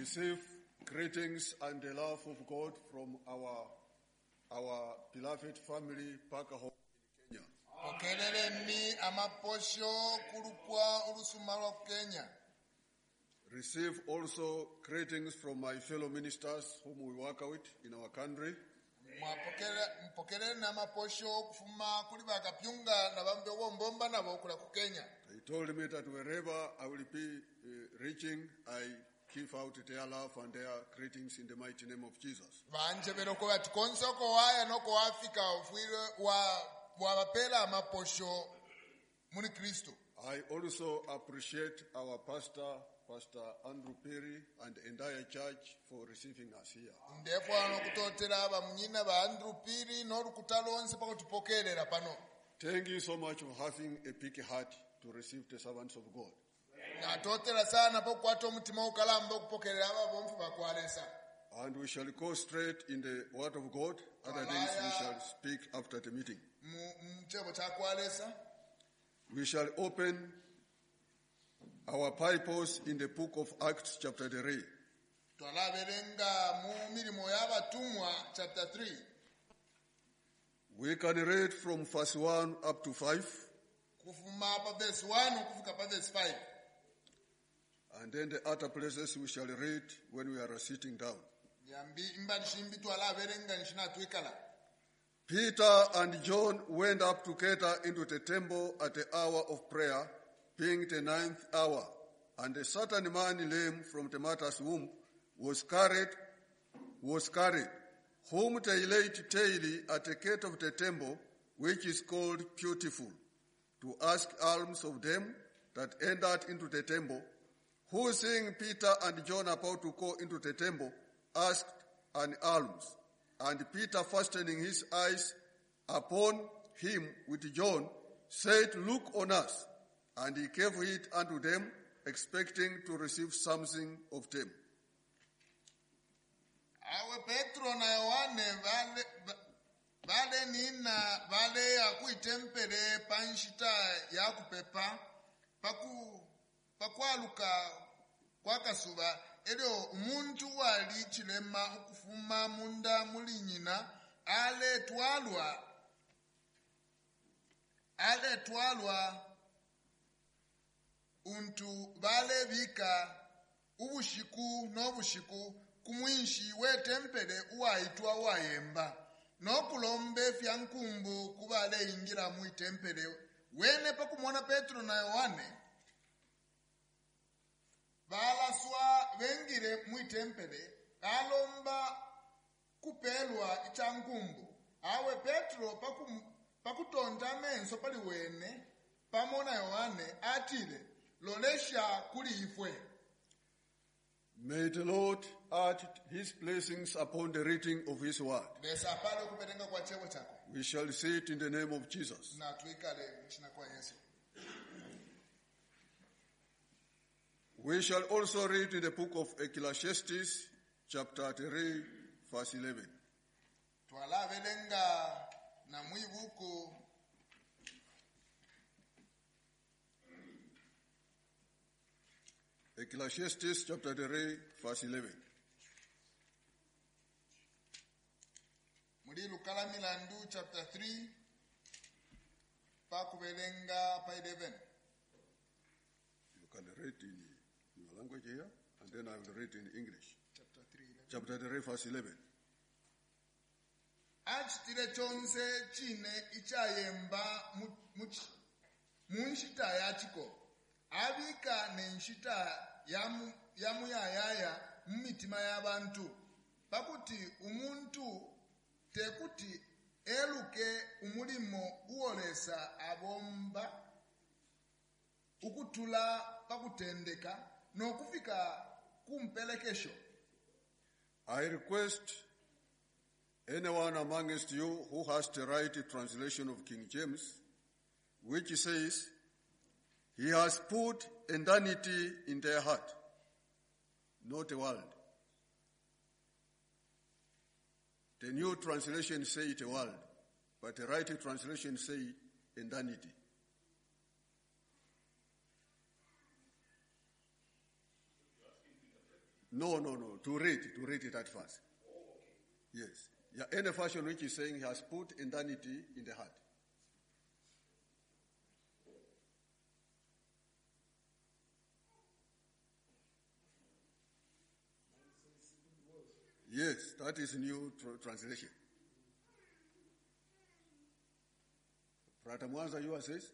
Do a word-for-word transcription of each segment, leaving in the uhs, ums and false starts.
Receive greetings and the love of God from our our beloved family back home in Kenya. Pokeleleni amaposho kulukwa ulusumalo Kenya. Receive also greetings from my fellow ministers whom we work with in our country. Mpokeleleni amaposho kufuma kuli bakapyunga na bambe wombomba nabo kula ku Kenya. They told me that wherever I will be uh, reaching, I give out their love and their greetings in the mighty name of Jesus. Banje beroko batikonso ko waya no ko Africa ofwire wa wa bapela amaposho muni Kristo. I also appreciate our pastor, Pastor Andrew Perry, and the entire church for receiving us here. Ndefo ano kutotera bamunyina ba Andrew Perry no rukutalonse pakutupokelera pano. Thank you so much for having a big heart to receive the servants of God. And we shall go straight in the word of God. Other things we shall speak after the meeting. We shall open our Bibles in the book of Acts chapter three. We can read from verse one up to five. And then the other places we shall read when we are sitting down. Peter and John went up together into the temple at the hour of prayer, being the ninth hour. And a certain man lame from the mother's womb was carried, was carried, whom they laid daily at the gate of the temple, which is called Beautiful, to ask alms of them that entered into the temple, who, seeing Peter and John about to go into the temple, asked an alms. And Peter, fastening his eyes upon him with John, said, "Look on us." And he gave it unto them, expecting to receive something of them. Awe Petro na Yohane vale vale nina vale ya kuitempere panshita ya kupepa paku pakwaluka kwakasuba elio umuntu wali chilema ukufuma munda mulinyina ale twalwa ale twalwa untu vale vika ubushiku nobushiku kumwinshi wetempere uwaitwa wayemba nokulombe fyankumbu kubale ingira muitempere wene pakumona Petro na Yohane balaswa vengire muitempere alomba kupelwa ichankumbu awe Petro pakum, pakutonda menso pali wene pamona Yohane atile lolesha kuli ifwe. May the Lord add his blessings upon the reading of his word. We shall say it in the name of Jesus. We shall also read in the book of Ecclesiastes, chapter three, verse eleven. Ecclesiastes chapter three, verse eleven. Mudilu kalamilandu chapter three, pakubelenga pa eleven. You can read in your language here, and then I will read in English. Chapter three. Chapter three, verse eleven. Achitire chonse chine ichayemba munshita yachiko. Abika nenshita yamu yamu yayaya mumitima yabantu pakuti umuntu tekuti eluke umulimo uolesa abomba ukutula pakutendeka nokufika kumpelekesho. I request anyone amongst you who has the right translation of King James, which says, "He has put eternity in their heart," not the world. The new translation say it a world, but the right translation say eternity. No, no, no. To read, to read it at first. Yes. Yeah, any version which is saying he has put inanity in the heart. Yes, that is new tr- translation. Brother Mwanza, you says?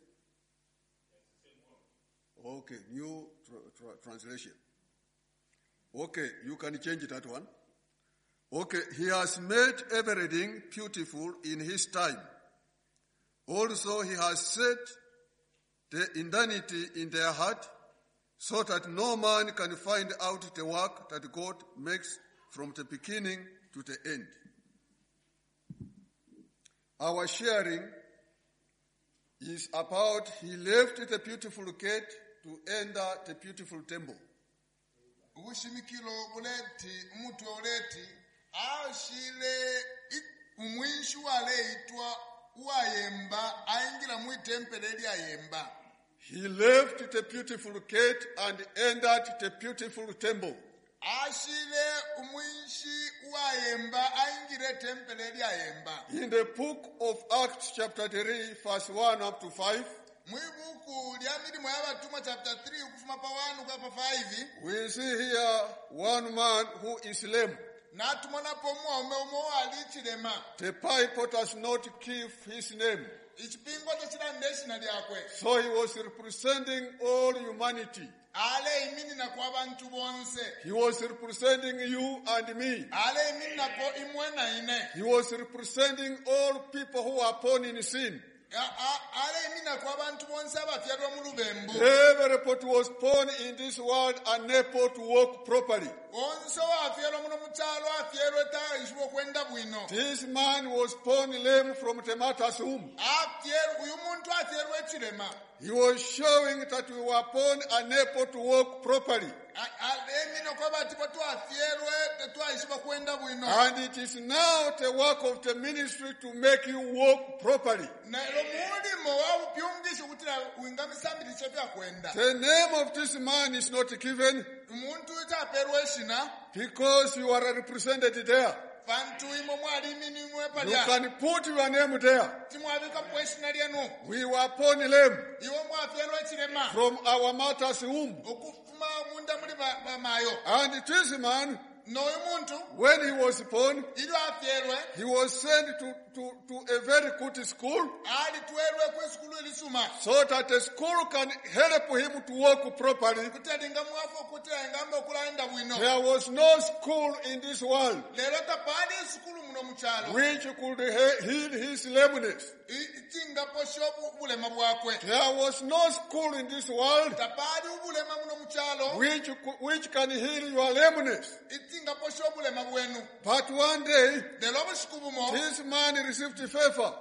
Okay, new tr- tr- translation. Okay, you can change that one. Okay, he has made everything beautiful in his time. Also, he has set the inanity in their heart so that no man can find out the work that God makes from the beginning to the end. Our sharing is about he left the beautiful gate to enter the beautiful temple. Ubushimikilo buleti mtu oleti ashile umwishu wale itwa uayemba aingira mu temple eli ayemba. He left the beautiful gate and entered the beautiful temple. Ashile umwishi uayemba aingira temple eli ayemba. In the book of Acts chapter three verse one up to five, Mwibuku liamidi mwayabatuma chapter three ukufuma pa one ukapa five. we see here one man who is lame. Na tumona pomwa umeumo alichilema. The Bible does not give his name. Ichipingo chachila national yakwe. So he was representing all humanity. Ale imini na kwa bantu bonse. He was representing you and me. Ale imini na kwa imwe na ine. He was representing all people who are born in sin. Ale imini na kwa bantu bonse abafyalwa mu lubembo. Everybody was born in this world unable to walk properly. Onso afyalwa muno muchalo afyalwa ta ishubo kwenda bwino. This man was born lame from the mother's womb. Afyalwa uyu muntu afyalwa echilema. He was showing that we were born unable to walk properly. And it is now the work of the ministry to make you walk properly. The name of this man is not given because you are represented there. You can put your name there. We were born lame from our mother's womb. And this man, when he was born, he was sent to, to, to a very good school so that the school can help him to walk properly. There was no school in this world which could heal his lameness. There was no school in this world which, which can heal your lameness. But one day, this man received favor.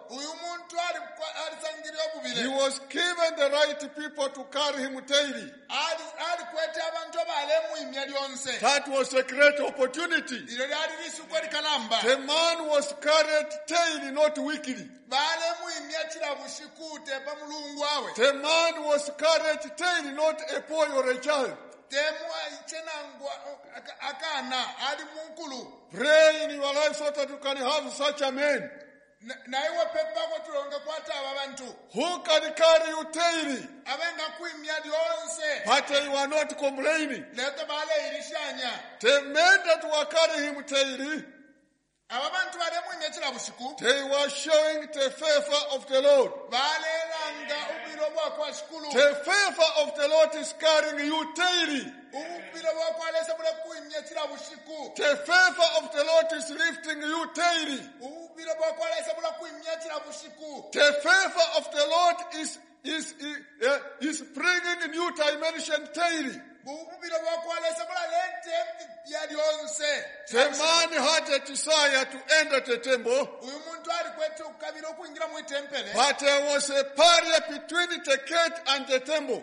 He was given the right people to carry him daily. That was a great opportunity. The man was carried daily, not weekly. The man was carried daily, not a boy or a child. Pray in your life so that you can have such a man who can carry you daily, but you are not complaining. The men that were carrying him daily, they were showing the favor of the Lord. The favor of the Lord is carrying you daily. The favor of the Lord is lifting you daily. The favor of the Lord is is uh, is bringing new dimension daily. The man had a desire to enter the temple, but there was a barrier between the gate and the temple.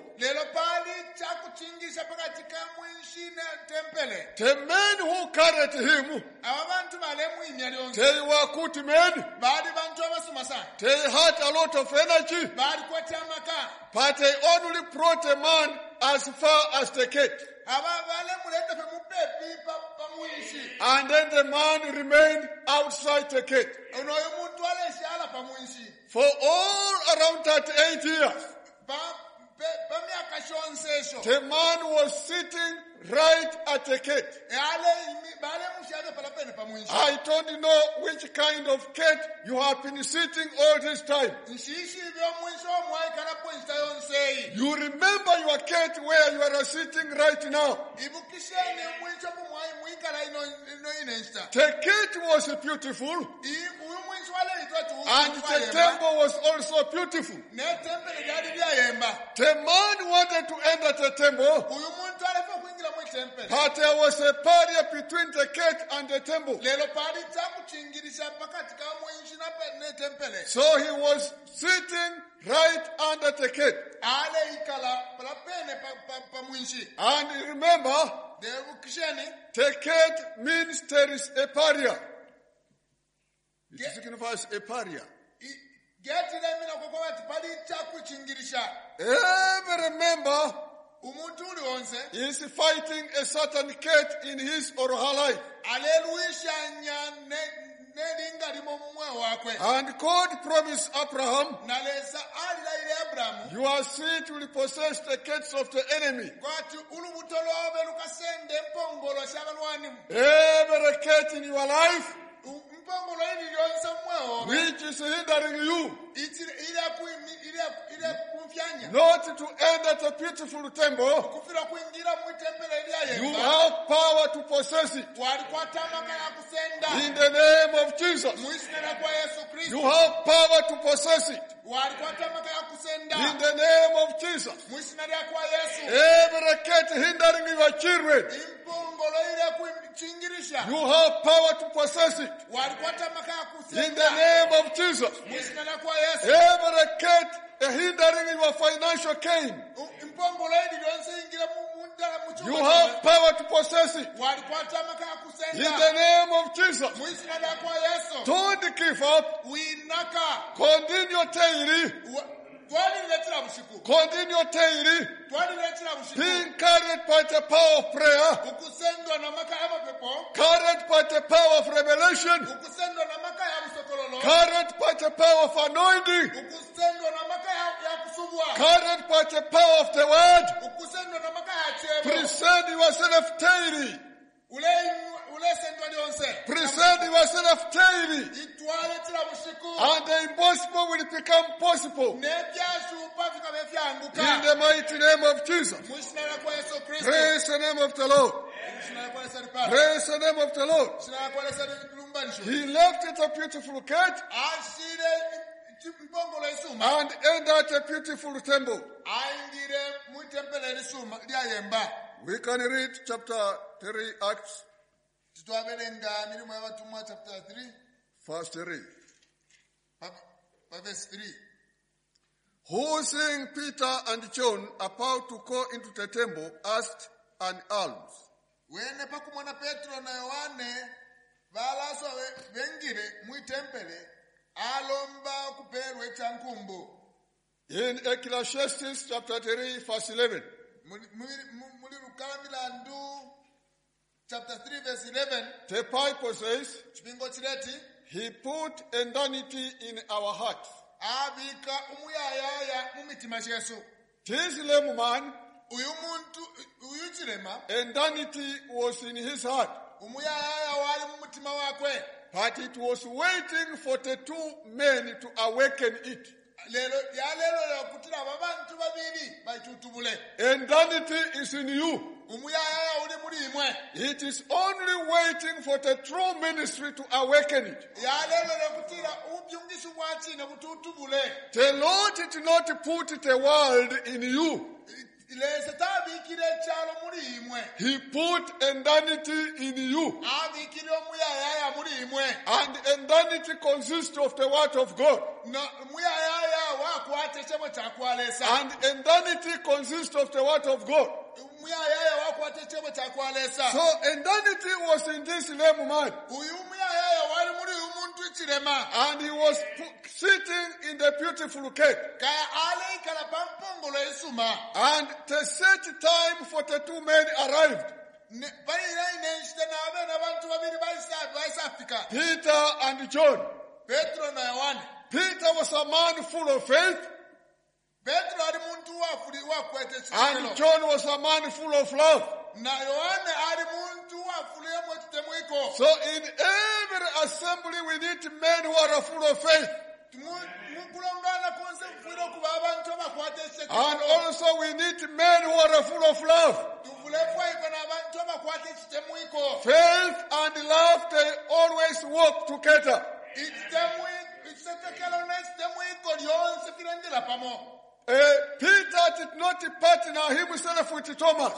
The men who carried him, they were good men. They had a lot of energy, but they only brought a man as far as the gate. aba bale muleta fe mupepi pa pa muishi And then the man remained outside the gate. ono umuntu aleshala pa muishi For all around thirty-eight years, pa pa myaka shonsesho the man was sitting right at the gate. ale bale mushaka pala pene pa muishi I don't know which kind of gate you have been sitting all this time. nshishi byo muishi omwai kana pointa yonsei You remember your gate where you are sitting right now. ibukishene muishi omwai muikala ino ino inesta The gate was beautiful uyu muishi wale itatu and the temple was also beautiful. ne temple yali byayemba The man wanted to enter the temple, uyu muntu alifa kuingira mu temple but there was a barrier between the gate and the temple. lelo pali takuchingirisha pakati ka muishi na pe- ne temple So he was sitting right under the gate. ale ikala pala pene pa pa, pa muishi And remember, de bukishene the gate means there is a barrier. It Ge- signifies a barrier. i- geti le mina koko bati pali takuchingirisha Every member umuntu uli onse is fighting a certain gate in his or her life. aleluishanya ne nelinga limo mumwe wakwe And God promised Abraham, nalesa alila ile Abrahamu your seed will possess the gates of the enemy. kwati ulubuto lwabe lukasende mpongolo shabalwani Every gate in your life U- mpongolo ili lyonse mwewo which is hindering you ile ile ile kumfyanya not to enter the beautiful temple, kufira kuingira mu tempele you lya have power to possess it. walikwatamaka ya kusenda In the name of Jesus, muisinana kwa Yesu you Kristo have power to possess it. walikwatamaka ya kusenda In the name of Jesus, muisinana kwa Yesu every gate hindering your children, impongolo ile kuchingirisha you have power to possess it. walikwatamaka ya In the kusenda name of Jesus, muisinana kwa Yesu every gate hindering your financial gain, impongolo ili lyonse ingira mu mundala mu you have power to possess it. walikwatamaka ya In kusenda the name of Jesus, muisinana kwa Yesu don't give up. winaka Continue daily. twaliletera bushiku Continue daily. twaliletera bushiku Being carried by the power of prayer, ukusendwa na maka ya mapepo carried by the power of revelation, ukusendwa na maka ya busokololo carried by the power of anointing, ukusendwa na maka ya, ya kusubwa carried by the power of the word. ukusendwa na maka ya chebo Present yourself daily. ule ule sendwa lyonse Present yourself daily. itwaletera bushiku And the impossible will become possible. nebyashupa bikabe In byanguka the mighty name of Jesus. muisinana kwa Yesu Kristo Praise the name of the Lord. muisinana kwa Yesu Kristo Praise the name of the Lord. muisinana kwa Yesu lumbanisho He left it a beautiful gate ashire mpongolo isuma and entered a beautiful temple. aingire mu tempele lisuma lyayemba We can read chapter three, Acts, titwabelenga milimo y'abatumwa chapter three verse three. pa pa verse three Who, seeing Peter and John about to go into the temple, asked an alms. wene pakumona Petro na Yohane balaswa be- bengire mu tempele alomba kuperwe chankumbu In Ecclesiastes chapter three, verse eleven. Muli- muli muli Lukala milandu chapter three verse eleven The Bible says, chipingo chileti He put inanity in our hearts. abika umuyayaya mu mitima shesu This lame man, uyu muntu uyu chilema inanity was in his heart, umuyayaya wali mu mutima wakwe but it was waiting for the two men to awaken it. lelo yalelo yakutira abantu babiri bayitutubule Inanity is in you. umuyayaya uli muri imwe It is only waiting for the true ministry to awaken it. yalelo yakutira ubyungisi bwachine bututubule The Lord did not put the world in you. lese tabikire chalo muri imwe He put inanity in you. abikire umuyayaya muri imwe And inanity consists of the word of God. na umuyayaya wakwate chemo chakwalesa And inanity consists of the word of God. umuyayaya wakwate chemo chakwalesa So inanity was in this lame man. uyu umuyayaya wali muri uyu muntu muchilema and he was pu- sitting in the beautiful cave. kaya aleikala pampongolo esuma And the set time for the two men arrived, Ne- palira inenshite nabe nabantu babiri baisa- baisafika Peter and John. petro na yohane. Peter was a man full of faith, petro ali muntu wafuli wakwete and ekitelo John was a man full of love. na yohane ali muntu wafuliyemu ekitemwiko. So in every assembly we need men who are full of faith. mukulongana konse kufuna okuba abantu abakwata And ekitelo. also we need men who are full of love. tuvulekwa ife n'abantu abakwata ekitemwiko. Faith and love, they always work together. ekitekelo n'ekitemwiko lyonse birendera pamo. Uh, Peter did not partner himself with Thomas.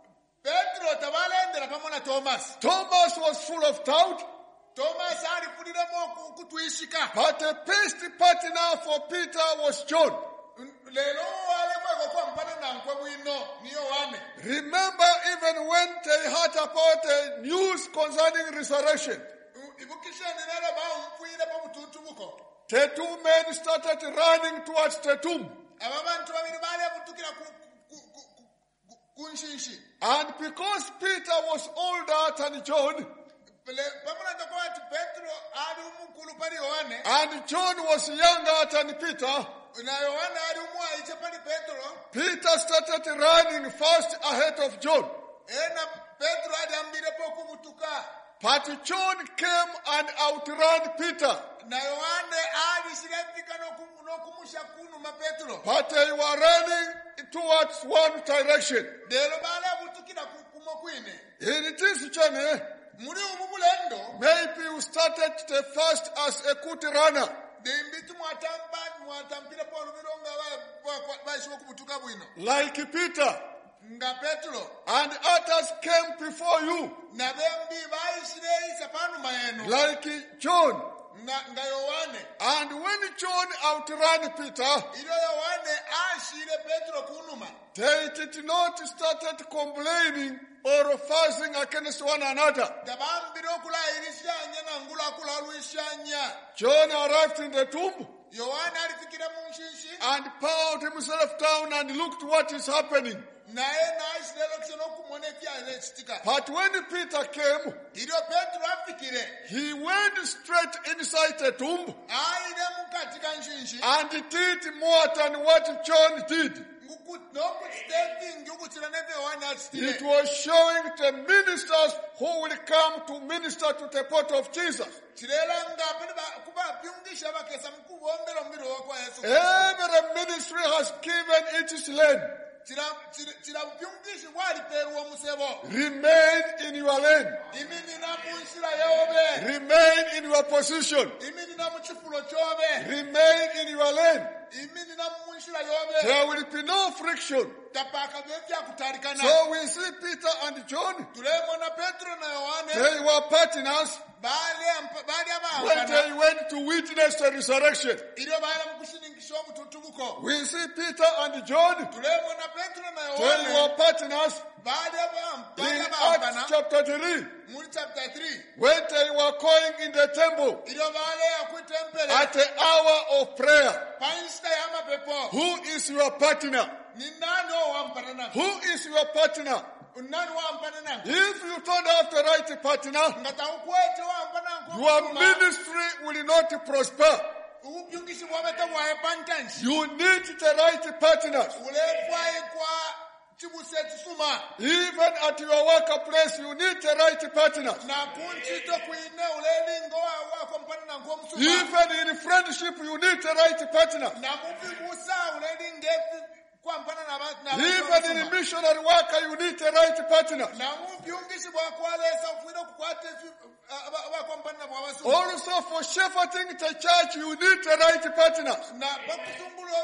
petro tabalendera pamo na tomasi. Thomas was full of doubt, tomasi alifuliremu oku- okutwishika. but the best partner for Peter was John. leero alekweko kwampana nankwe bwino ni yohane. Remember, even when they heard about the news concerning resurrection, ibukisheni nalo bawumfuyire pabutuntubuko. the two men started running towards the tomb. aba bantu babiri baali abutukira ku- ku- ku- ku- ku- ku nshinshi. And because Peter was older than John, pamulanga kwa ati petero ali umukulu pali yohane and John was younger than Peter, na yohane ali umwayiche pali petero. Peter started running fast ahead of John. ena petero ali ambirepo okubutuka But John came and outran Peter. na yohane ali sirefika n'oku- n'okumusha kunuma petero. But they were running towards one direction. leero baali abutukira ku- kumo kwine. In this journey, muri umu bulendo maybe you started the first as a good runner. dimbitu mwatamba mwatambire pa olubiro nga ba- ba- baishiwa okubutuka bwino like Peter, nga petero. and others came before you, na bembi bayishire isa panuma yenu like John. nga nga yohane. And when John outran Peter, ilo yohane ashire petero kunuma. they did not start complaining or fussing against one another. tabambire okulayirishanya nangula akulalwishanya. John arrived in the tomb yohane alifikira mu nshinshi and bowed himself down and looked what is happening. naye nashire lokisha n'okumona ebyali ekitika. But when Peter came, ilyo petero afikire he went straight inside the tomb ayire mukati ka nshinshi and did more than what John did. Nguku- n'okukitetingi ukutira nebyo yohane It akitire. was showing the ministers who will come to minister to the body of Jesus. kirera nga pene ba- kuba byungisha bakesa mukubombera omubiri wakwa yesu. Every ministry has given its lane. Kira- kira kira byungishi bwalipeerwa omusebo. Remain in your lane. iminina mu nsira yobe. Remain in your position. iminina mu kifulo kyobe. Remain in your lane. iminina mu nsira yobe. There will be no friction. tapaaka byebyakutarikana. So we see Peter and John. tulemona petero na yohane They were partners baali ampa- baali when abaawukana. they went to witness the resurrection. ilyo baali mu kusiningisha obututubuko. We see Peter and John. tulemona petero na They yohane were partners baali aba- baali in abaawukana Acts chapter three muri chapter three. when they were going in the temple ilyo baali akwitempere at the hour of prayer. pansita y'amapepo. Who is your partner? ni nani owampana na Who is your partner? nani wampana na If you don't have the right partner, nga tawukwete wampana your ministry will not prosper. ububyungisi bwabete bwaye pantansi. You need the right partners. ulefwaye kwa chibusa ekisuma. Even at your workplace, you need the right partners. na kunchito kwine ulelingo wakompana na nk'omusuma. Even in friendship, you need the right partner. na mubibusa ulelingefi kwampana na ba- na Even in missionary work, you need the right partners. na mubyungisi bwakwalesa ufune okukwata efi- aba- abakompana na bwabasuma. Also, for shepherding the church, you need the right partners. na bakusumbula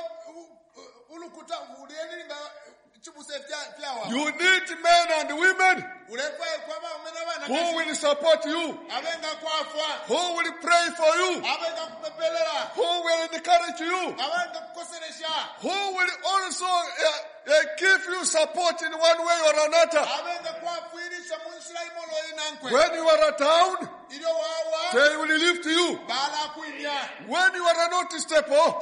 ulukuta ulelinga chibusa fya- fyawa. You need men and women ulekwaye kwaba umene abana who will support you, abenga kwafa. who will pray for you, abenga kupepelera. who will encourage you, abenga kukoseresha. who will also uh, uh, give you support in one way or another. abenga kwafwirisha mu nsira imolo inankwe. When you are down, ilyo wawa they will lift you. bala kuinya When you are not stable,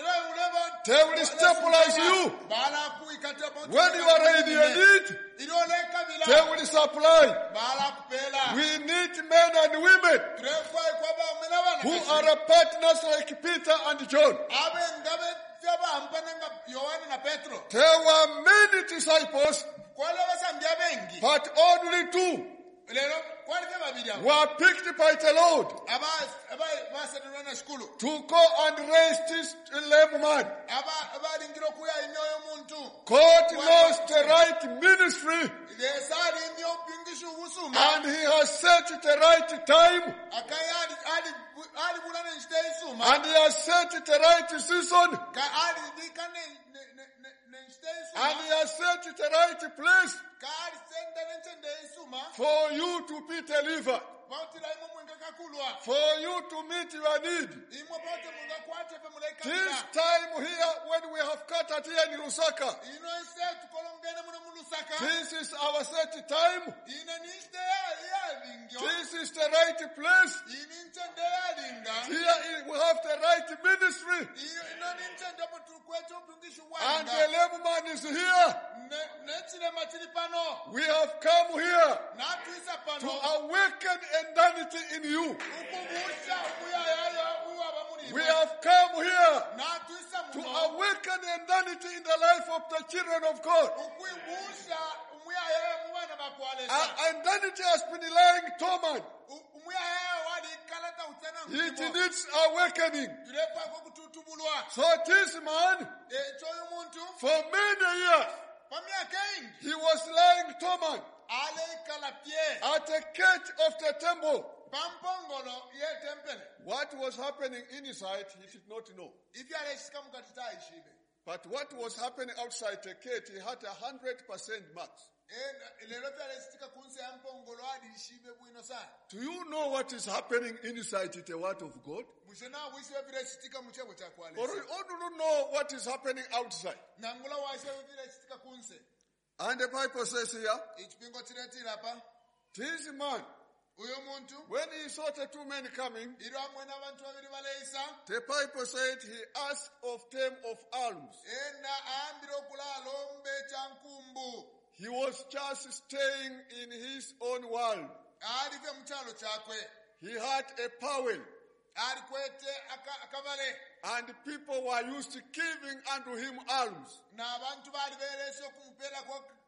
they will stabilize you. bala kuikata bonto When you are in your need, iloleka bila they will supply. bala kupela We need men and women trefa kwaba umelabana who are partners like Peter and John. abe ngabe fyaba ampananga Yohana na Petro There were many disciples, kwale basambya bengi but only two lero kwale babiri abo were picked by the Lord aba aba basenera na skulu to go and raise this lame man. aba abalingiro kuya inyoyo muntu God knows the right ministry, lesali imyo pingishu usuma and He has set the right time, akayali ali ali bulana nstay suma and He has set the right season, ka ali dikane ne ne ne stay and suma He has set the right place ka ali senda nchende suma for you to be delivered, bautira imo mwenga kakulwa for you to meet your need. imo bote munga kwate pe mulaika This time here, when we have cut at here in Lusaka, ino ise tukolongene muno mulusaka this is our set time. ine niste ya ya lingyo This is the right place. ini nchende ya linga Here i- we have the right ministry. ino nchende mutu kwetu pingishu And the wanga lame man is here. ne nechile machili pano We have come here na tuisa to pano awaken endanity in you. ukubusha umuya yayo uwa bamuri We have come here na tuisa to muno awaken endanity in the life of the children of God. ukwibusha umuya yayo mubana bakwalesa And endanity has been lying dormant. umuya yayo wali kalata utena It mkimo needs awakening. yulepa kwa kututubulwa So this man, echo y'omuntu for many years, pamyaka ingi he was lying dormant aleikala pye at the gate of the temple. pampongolo yetempele What was happening inside, he did not know. ivyo aleshika mukati taishive But what was happening outside the gate, he had a hundred percent marks. lero vyo aleshitika kunse ya mpongolo alishive bwino sana Do you know what is happening inside the word of God? mushena wishive vileshitika muchebo cha Or, kwalesa or do you know what is happening outside? nangula washive vileshitika kunse And the Bible says here, ichipingo chiretira apa this man, uyo muntu when he saw the two men coming, ilo amwena abantu babiri baleisa the Bible said he asked of them of alms. ena aambire okula alombe chankumbu He was just staying in his own world. alive muchalo chakwe He had a powell, ali kwete aka- akabale and people were used to giving unto him alms. n'abantu bali berese okumupela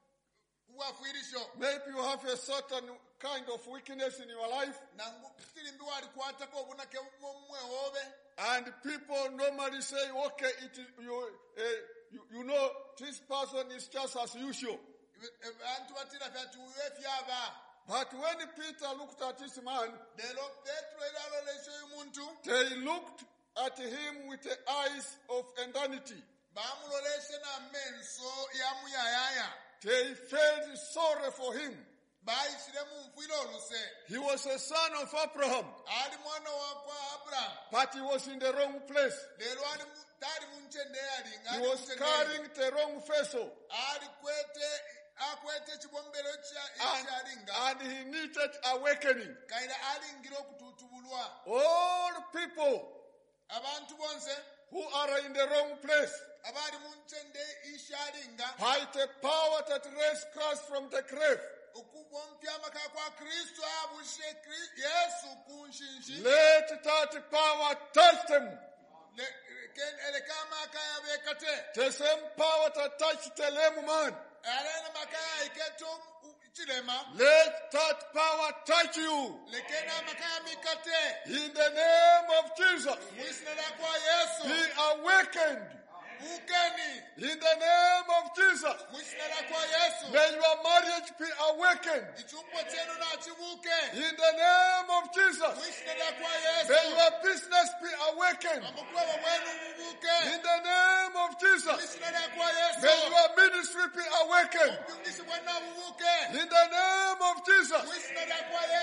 kuwafiirisho Maybe you have a certain kind of weakness in your life, nangufirimbi walikwatako obunake mumwewobe and people normally say, okay, it is, you, uh, you, you know, this person is just as usual. abantu batira fyati uyo fyaba But when Peter looked at this man, lero petero era alolesha oyo muntu they looked at him with the eyes of endanity. bamuloleshe n'amenso yamuyayaya They felt sorry for him. bayishire mumfwile oluse He was a son of Abraham, ali mwana wa kwa aburahamu but he was in the wrong place. lero ali mu- tali munchende yalinga He ali was munchende carrying the wrong vessel, ali kwete akwete ekibombero and, ekyalinga and he needed awakening. kaira alingira okututubulwa All people abantu bonse who are in the wrong place, abali munchende ishalinga by the power that raised Christ from the grave, okubompya amaka kwa kristo abushe Kri- yesu kunshinshi let that power touch them. Le- ken- eleka amaka yabekate The same power that touched the lame man, alena makaya iketo chilema let that power touch you. lekena makaya mikate In the name of Jesus, mwisina kwa yesu be awakened. ukeni In the name of Jesus, mwisina kwa yesu may your marriage be awakened. ichumbo chenu na chibuke In the name of Jesus, mwisina kwa may yesu your business be awakened. amukwaba mwenu mubuke In the name of Jesus, mwisina kwa yesu may your ministry be awakened. yungisi bwana mubuke In the name of Jesus, mwisina kwa yesu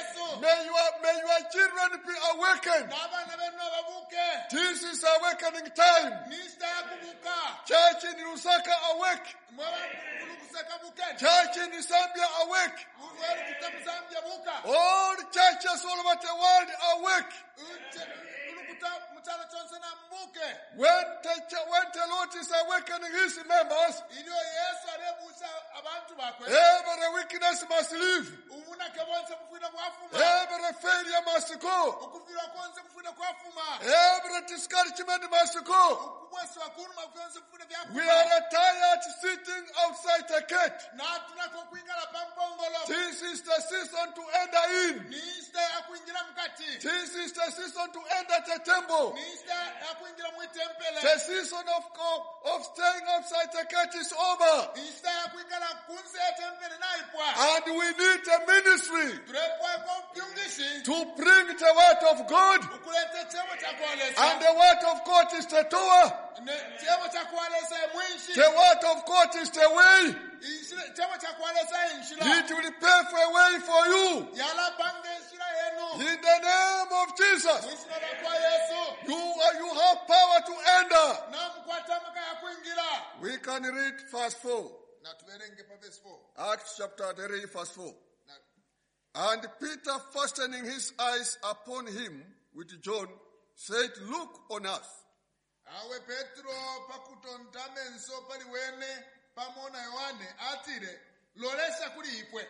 May your, may your children be awakened. n'abaana benu ababuuke This is awakening time. minisita yakubuuka Church in Lusaka awake. mwebulukuseka bukene Church in Zambia awake. werukuta musambya buuka All churches all over the world awake. ulukuta mukyalo kyonse namubuuke When the, ch- when the Lord is awakening his members, ilyo yesu alebuusa abantu bakwe every weakness must leave. ubunake bwonse bufiire bwafuma Every failure must go. okufiirwa kwonse kufiire kwafuma Every discouragement must go. okubwesibwa kunuma byonse bifiire We byafuma are tired sitting outside the gate. n'atunako okwingala pampongolo This is the season to enter in. minisita yakwingira mukati This is the season to enter the temple. minisita yakwingira mu itempele The season of, of staying outside the gate is over. minisita yakwingala kunsi y'etempele n'ayipwa And we need a ministry tulepwako obubyungisi to bring the word of God. okuleeta ekyebo kyakwolesa And the word of God is the door. ekyebo kyakwolesa emwinshi The word of God is the way. ekyebo kyakwolesa enshira It will pave a way for you. yalabanga enshira yenu In the name of Jesus. mwizina kwa yesu You, are, you have power to enter. namukwata amaka yakwingira We can read verse four. natuberenge pa verse four Acts chapter three, verse four. And Peter, fastening his eyes upon him with John, said, Look on us. awe petro pakutonta amenso pali wene pamona yohane atire lolesa kuli ipwe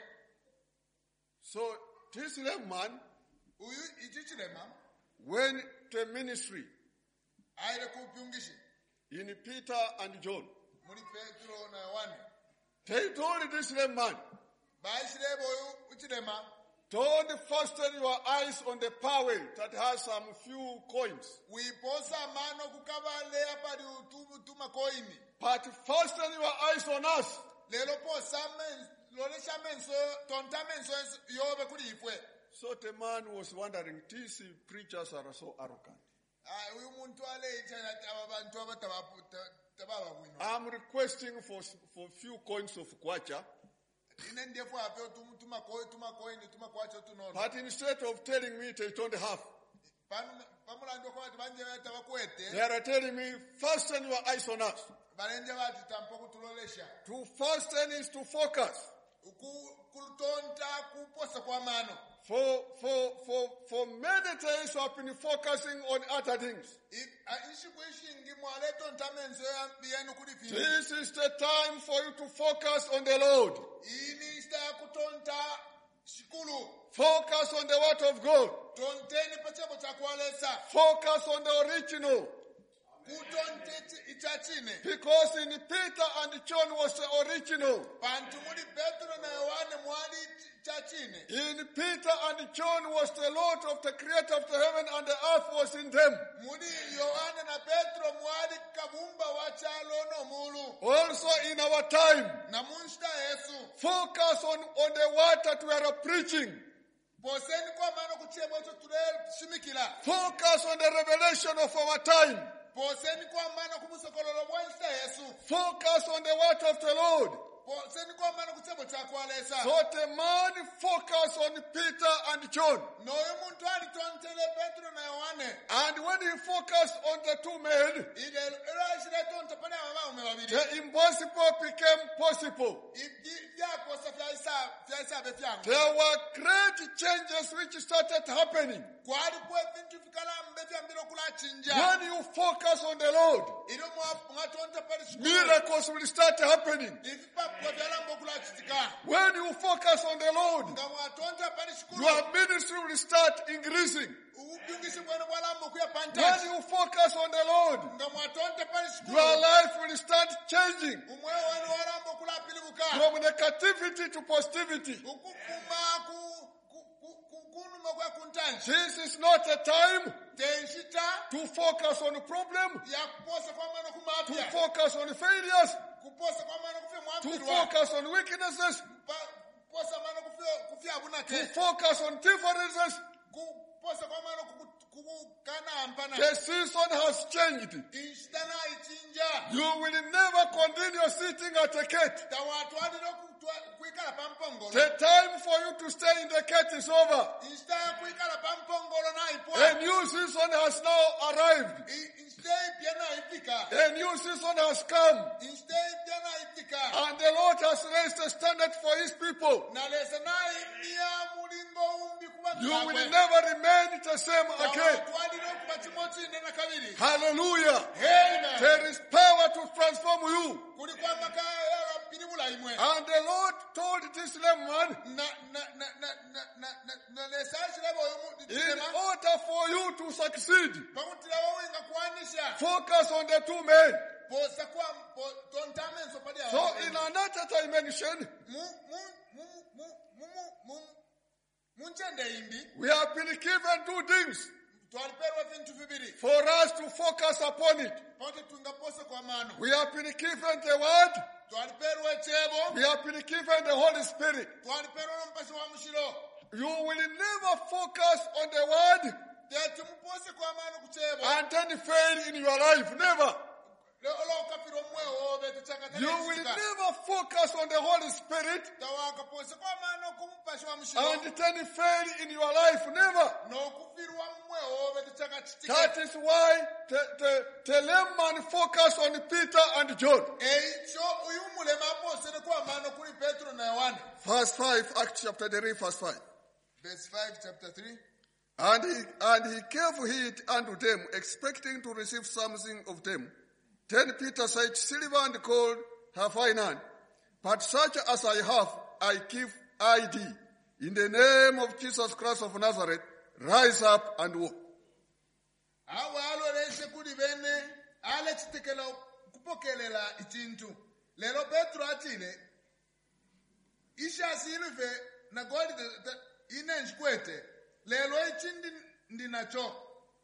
So this young man uyu ichi chilema went to ministry aile kupyungishi in Peter and John. muli petro na yohane They told this young man, baishilebo uyu uchilema don't fasten your eyes on the powell that has some few coins, wiposa mano kukabalea pali utubu tuma koini but fasten your eyes on us. lelo posa men lolesha menso tonta menso yobe kuli ipwe So the man was wondering, these preachers are so arrogant. ah uyu muntu ale ichana aba bantu abatabaputa tababa bwino I'm requesting for for few coins of kwacha, ine ndefu apyo tuma koi tuma koini tuma kwacho tunono but instead of telling me they don't have, pamulando kwati banje tabakwete they are telling me, fasten your eyes on us. balenje bati tampo kutulolesha To fasten is to focus. kutonta kuposa kwa mano For for for for many days we have been focusing on other things. ishi kwishingi mwaleto ntamenzo yenu kuli fini This is the time for you to focus on the Lord. ini sta kutonta shikulu Focus on the word of God. tonteni pachabo cha kwalesa Focus on the original. kutonte ichachine Because in Peter and John was the original. pantu muli petro na yohane mwali chachine In Peter and John was the Lord of the creator of the heaven and the earth was in them. muli yohane na petro mwali kabumba wachalo no mulu Also in our time, na munsta yesu focus on, on the word that we are preaching. poseni kwa mano kuchebo cho tuleshimikila Focus on the revelation of our time. poseni kwa mano kumusokololo bwansta yesu Focus on the word of the Lord. poseni kwa mano kuchebo cha kwalesa So the man focused on Peter and John. noyo muntu alitontele petro na yohane And when he focused on the two men, ile rashile tonta pale abaume babiri the impossible became possible. ibyakosa vyaisa vyaisa befyangu There were great changes which started happening. kwali kwa vintu vikala mbefya mbilo kula chinja When you focus on the Lord, ile mwatonta pale shukuru miracles will start happening. ivipapo vyalambo kula chitika When you focus on the Lord, nga mwatonta pale shukuru your ministry will start increasing. ubungisi bwenu bwalambo kuya When pantaji you focus on the Lord, nga mwatonta pale shukuru your life will start changing umwe wenu walambo kula pilibuka from negativity to positivity. ukufuma ku ku- ku- kunuma kwa kuntanji This is not a time tenshita to focus on problem, ya kuposa kwa mano to kumapya focus on failures, kuposa kwa mano kufya to mwapirwa focus on weaknesses, Pa- kuposa mano kufya kufya to abunake focus on differences. kuposa kwa mano kuku- The season has changed. You will never continue sitting at the gate. The time for you to stay in the gate is over. A new season has now arrived. A new season has come. And the Lord has raised a standard for his people. You will never remain the same again. Hallelujah. Amen. There is power to transform you. And the Lord told this lame man, in order for you to succeed, focus on the two men. So in another dimension, we have been given two things for us to focus upon it. We have been given the word. We have been given the Holy Spirit. You will never focus on the word and then fail in your life. Never. You will never focus on the Holy Spirit and then fail in your life. Never. That is why the, the, the lame man focused on Peter and John. Verse five, Acts chapter three, verse five. Verse five, chapter three. And he, and he gave heed unto them, expecting to receive something of them. Then Peter said, silver and gold have I none, but such as I have, I give I thee. In the name of Jesus Christ of Nazareth, rise up and walk. Awa aloleshe kuli bene ale chitekela kupokelela ichintu lero Petro atile isha silve na gold ine nchikwete lero ichindi ndinacho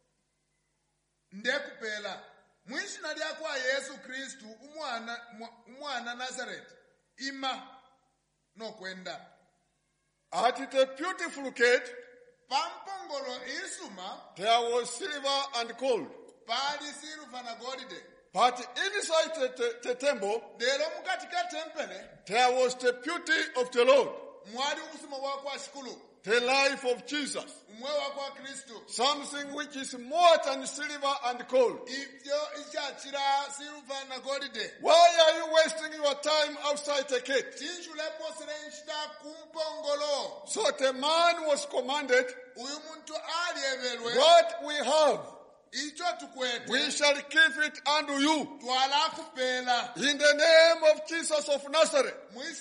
ndekupela mwishina lyakwa Yesu Kristu umwana umwana Nazareth ima no kwenda. At the beautiful gate, pampongolo isuma, there was silver and gold. Pali silver na gold. But inside the, the, the temple, dero mukatika tempele, there was the beauty of the Lord. Mwali usuma wakwa shikulu. The life of Jesus. Something which is more than silver and gold. Why are you wasting your time outside the gate? So the man was commanded, what we have, we shall give it unto you. In the name of Jesus of Nazareth.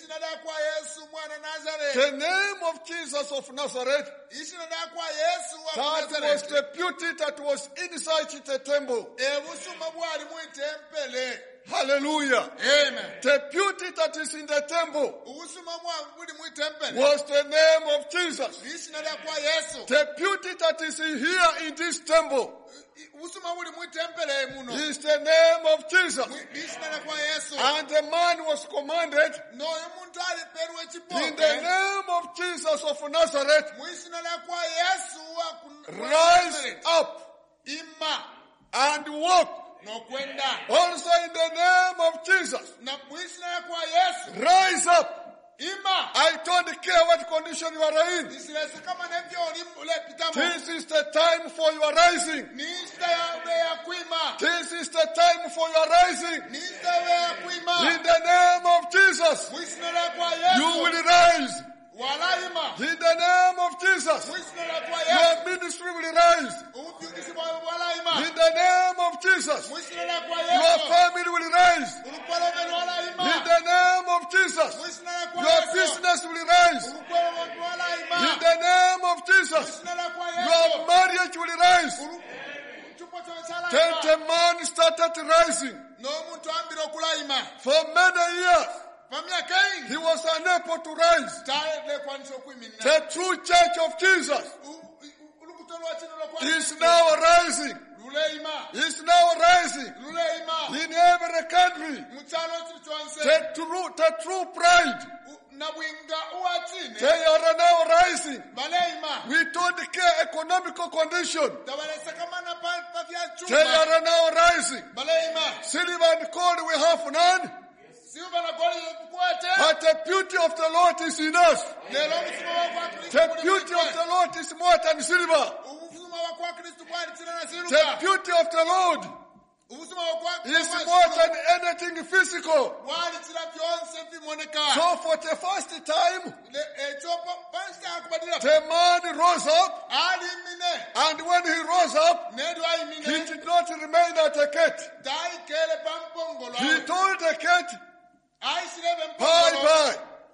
The name of Jesus of Nazareth. That was the beauty that was inside the temple. Hallelujah. Amen. The beauty that is in the temple was the name of Jesus. The beauty that is here in this temple is the name of Jesus. And the man was commanded, in the name of Jesus of Nazareth, rise up and walk. Also in the name of Jesus, rise up. I don't care what condition you are in. This is the time for your rising. This is the time for your rising. In the name of Jesus, you will rise. In the name of Jesus, your ministry will rise. In the name of Jesus, your family will rise. In the name of Jesus, your business will rise. In the name of Jesus, your marriage will rise. Then the man started rising. For many years, he was unable to rise. The true church of Jesus is now rising. luleima is now rising luleima in every country. muchalo chiri chonse The true, the true pride, na bwinga uwatine they are now rising. baleima We don't care economical condition. tabalesa kamana pa pa vya They chuma are now rising. baleima Silver and gold we have none, silver na gold kukwate but the beauty of the Lord is in us. lelo msimo wa Kristo The beauty of the Lord is more than silver. ubuzima wa Kristo kwali tsina na The siruka beauty of the Lord ubuzima wa is more than anything physical. wali tsina byonse bimoneka So for the first time, echopo pasta kubadila the man rose up, ali mine and when he rose up, nedo ai he mine did not remain at the gate. dai kele pampongolo He told the gate, ai sileve bye mpongolo bye.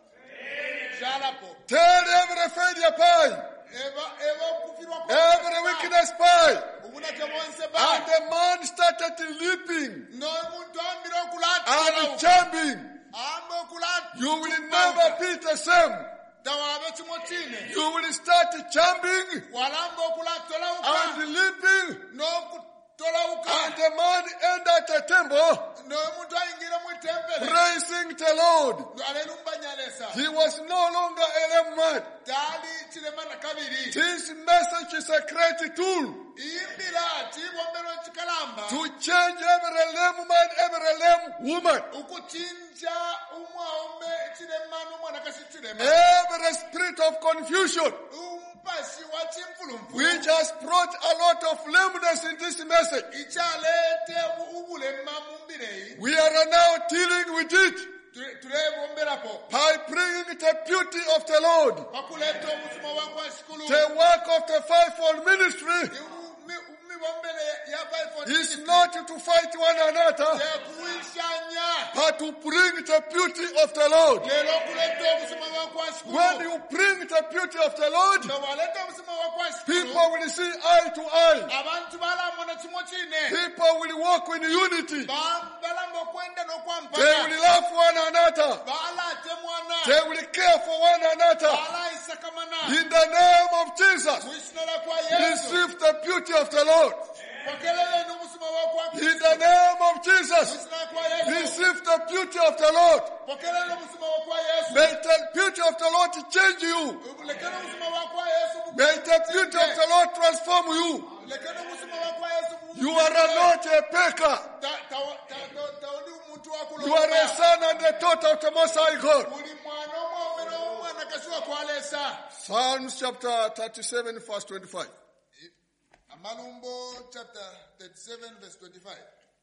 jalapo Tell every failure bye. eva eva kufirwa kwa Every weakness bye. ubuna tebonse And ba the man started leaping no muntu ambira okulata and jumping. ambe okulata You will never be the same. dawabe chimotine You will start jumping walamba okulata lauka and leaping. no kutolauka And the man entered the temple, no muntu aingira mu tempele praising the Lord. alelumbanyalesa He was no longer a lame man. tali chilemana kabiri This message is a great tool imbira chibombero chikalamba to change every lame man, every lame woman, ukuchinja umwaume chilemano mwana kasichilema every spirit of confusion. umpasi wa chimfulumfu Which has brought a lot of lameness in this message. ichalete ubulema mumbirei We are now dealing with it tulebomberapo by bringing the beauty of the Lord. pakuleta omusimo wako asikulu The work of the fivefold ministry mibombere ya five is not to fight one another, kuishanya but to bring the beauty of the Lord. lelo kuleta omusimo wako asikulu When you bring the beauty of the Lord, waleta omusimo wako asikulu people will see eye to eye. abantu balamona chimo chine People will walk in unity. balamba okwenda They n'okwampana will love one another. balate mwana They will care for one another. balaisa kamana In the name of Jesus, mwishinala kwa yesu receive the beauty of the Lord. pokelele n'omusimo wako In the name of Jesus, mwishinala kwa yesu receive the beauty of the Lord. pokelele omusimo wako yesu May the beauty of the Lord change you. lekera omusimo wako yesu May the beauty of the Lord transform you. lekera omusimo wako yesu You are not a beggar. taoli omuntu You are a wakulomba son and a daughter of the Most High God. buli mwana omwomere omwana kasi wakwalesa Psalms chapter thirty-seven, verse twenty-five. amalumbo chapter thirty-seven verse twenty-five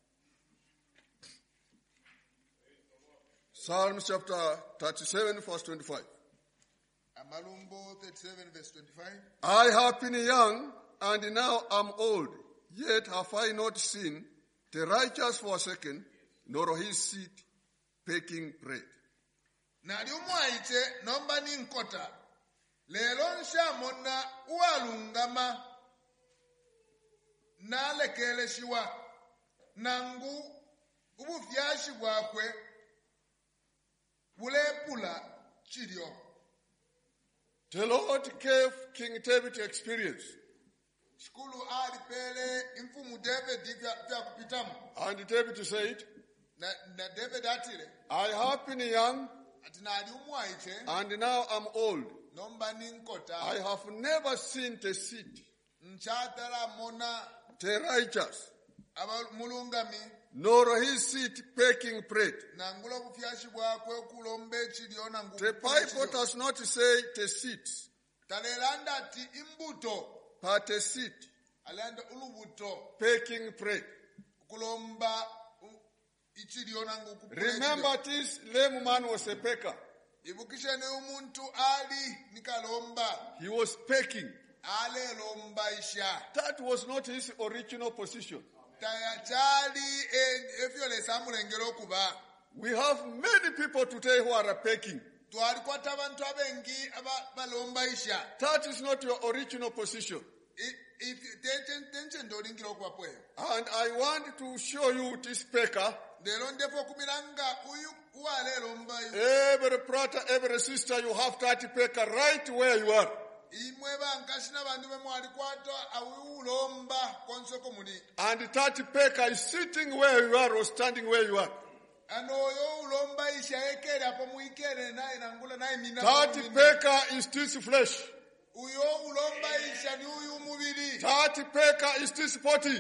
Psalms chapter thirty-seven, verse twenty-five. amalumbo thirty-seven verse twenty-five I have been young, and now am old, yet have I not seen the righteous forsaken, nor his seed baking bread. nali umwaite nomba ninkota lelo nshamona uwalungama nalekeleshiwa nangu ubufyashi bwakwe bulepula chilyo. The Lord gave King David experience, Shikulu ali pele imfumu David vya kupitamu. and David said, Na, na David atile. I have been young, Ati nali umwaite and now am old. nomba ninkota I have never seen the seed, nchatala mona the righteous, abamulungami nor his seed baking bread. nangula bufyashi bwakwe kulombe chilyo nangu. The Bible does not say the seeds, Talelanda ati imbuto but the seed alanda ulubuto baking bread. kulomba ichilyo nangu kupule. Remember, this lame man was a baker. Ibukishene umuntu ali nikalomba He was baking. ale lomba isha That was not his original position. tayachali efyole samulengero kuba We have many people today who are baking. twalikwata abantu abengi balomba isha. That is not your original position. tenche ndolingira okwapweyo And I want to show you this baker. lero ndepo kumilanga uyu uwale lomba yu Every brother, every sister, you have that baker right where you are. imwe bankashi n'abantu bemwali kwato awulomba konsoko muli And thirty peka is sitting where you are or standing where you are. ano oyo ulomba isha ekere apo muikere naye nangula naye mina Thirty peka is this flesh. uyo ulomba isha ni uyu mubiri Thirty peka is this body.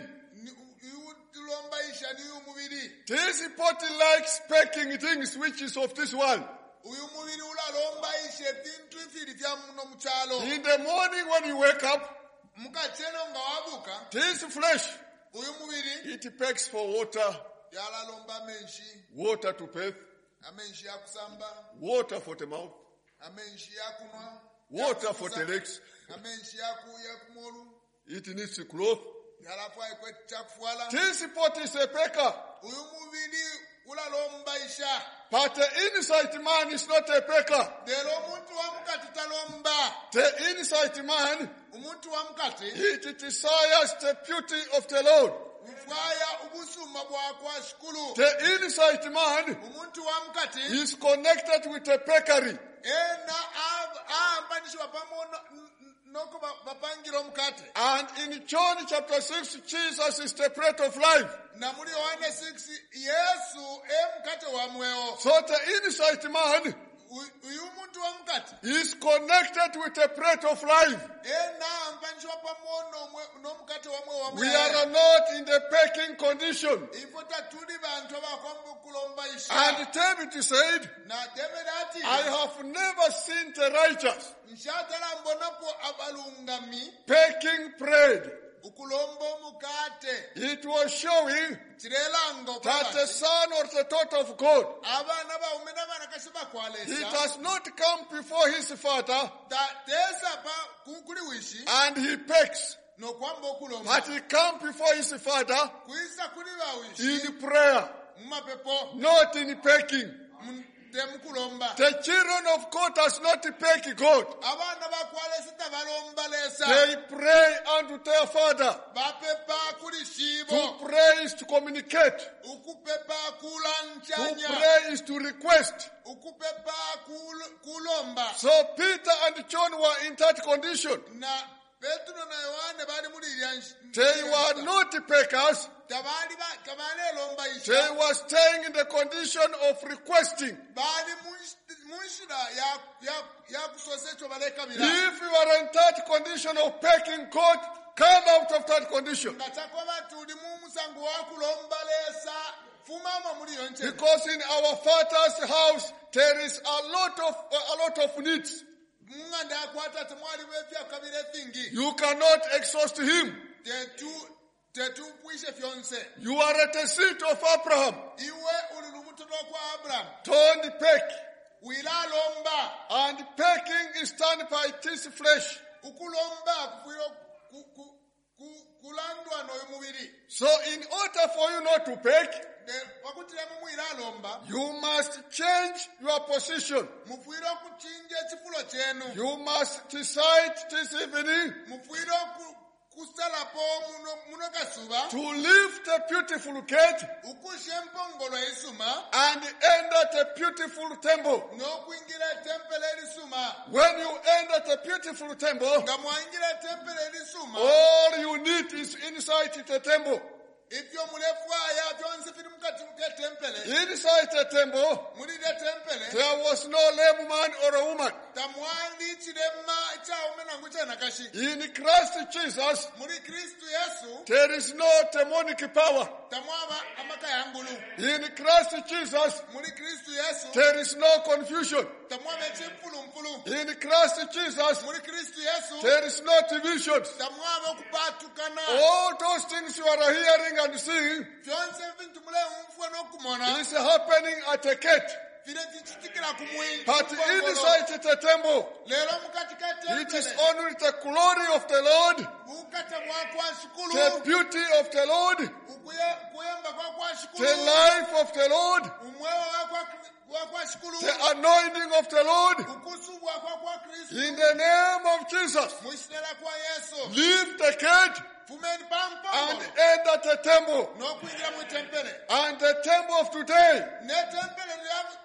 uyu ulomba isha ni uyu mubiri This body likes pecking things which is of this world. uyu mubiri ulalomba isha bintu ifiri vya muno muchalo In the morning when you wake up, mukachelo nga wabuka this flesh, uyu mubiri it begs for water, yalalomba menshi water to bathe, amenshi yakusamba water for the mouth, amenshi yakunwa water for the legs. amenshi yaku yakumolu It needs clothes. yalafu aikwe chakufuala This body is a pecker, uyu mubiri ulalomba isha but the inside man is not a pecker. lero omuntu wamukati talomba The inside man, omuntu wamukati it desires the beauty of the Lord. ufwaya ubusuma bwakwa shikulu The inside man omuntu wamukati is connected with the peckery. ena aambanishwa pamo noko bapangira omukati And in John chapter six, Jesus is the bread of life. na muri Yohana six Yesu emukate wamwewo So the inside man uyu muntu wamukati is connected with the bread of life. ena ambanishwa pamo n'omukate wamwe We wamwe are not in the pecking condition. ifota tuli bantu abakwamba okulomba isha And David said, na David ati I have never seen the righteous nshatala mbonapo abalungami baking bread. ukulomba omukate It was showing kirelango that the son or the daughter of God, abana baume n'abaana kasi he bakwalesa does not come before his father teesa pa kuli wishi and he begs, n'okwamba okulomba but he comes before his father kuyisa kuli bawishi in prayer, mumapepo not in begging. temukulomba The children of God does not beg God. abaana bakwalesa tabalomba lesa They pray unto their father. bapepa kuli shibo To pray is to communicate. ukupepa To kulanchanya pray is to request. ukupepa kul- kulomba So Peter and John were in that condition. na Petro na Yohane bali muri ilya They were not beggars. tabali ba tabale lomba They isha were staying in the condition of requesting. bali munshira ya ya ya kusosecho baleka bila If you are in that condition of begging God, come out of that condition. ngachako batuli mu musango wa kulomba lesa fumama muri yonche Because in our Father's house, there is a lot of a lot of needs. munganda akwata temwali befya kabire thingi You cannot exhaust him. tetu tetu puishe fyonse You are at the seat of Abraham. iwe uli lumutoto kwa Abraham Don't beg. wila lomba And begging is done by this flesh. ukulomba kufuiro ku, ku, ku, kulandwa noyo mubiri So in order for you not to beg, wakutiremu mwila lomba you must change your position. mufuiro kuchinja chifulo chenu You must decide this evening mufuiro ku, kusalapo muno, muno kasuba to leave the beautiful gate ukushe mpongolo isuma and enter the beautiful temple. n'okwingira tempele elisuma When you enter the beautiful temple, nga mwangira tempele elisuma all you need is inside the temple. ifyo mulefwaya byonse biri mukati ke tempele Inside the temple, muri de tempele there was no lame man or a woman. tamwandi chirema chaume nangu chena kashi In Christ Jesus, muri Kristu Yesu there is no demonic power. tamwaba amaka yangulu In Christ Jesus, muri Kristu Yesu there is no confusion. tamwabe chimpulumpulu In Christ Jesus, muri Kristu Yesu there is no divisions. tamwabe okupatukana All those things you are hearing and seeing byonse bintu mule umfwe n'okumona is happening at the gate. bire bichitikira kumwi But inside the temple, lero mukati ka it is tempele only the glory of the Lord, bukata bwakwa the shikulu beauty of the Lord, ukuye kuyemba kwakwa the shikulu life of the Lord, umwewo wakwa wakwa shikulu the anointing of the Lord. ukusubwa kwakwa Kristu In the name of Jesus, muisitela kwa Yesu leave the gate fumeni and pampango enter the temple. n'okwingira mu tempele And the temple of today ne tempele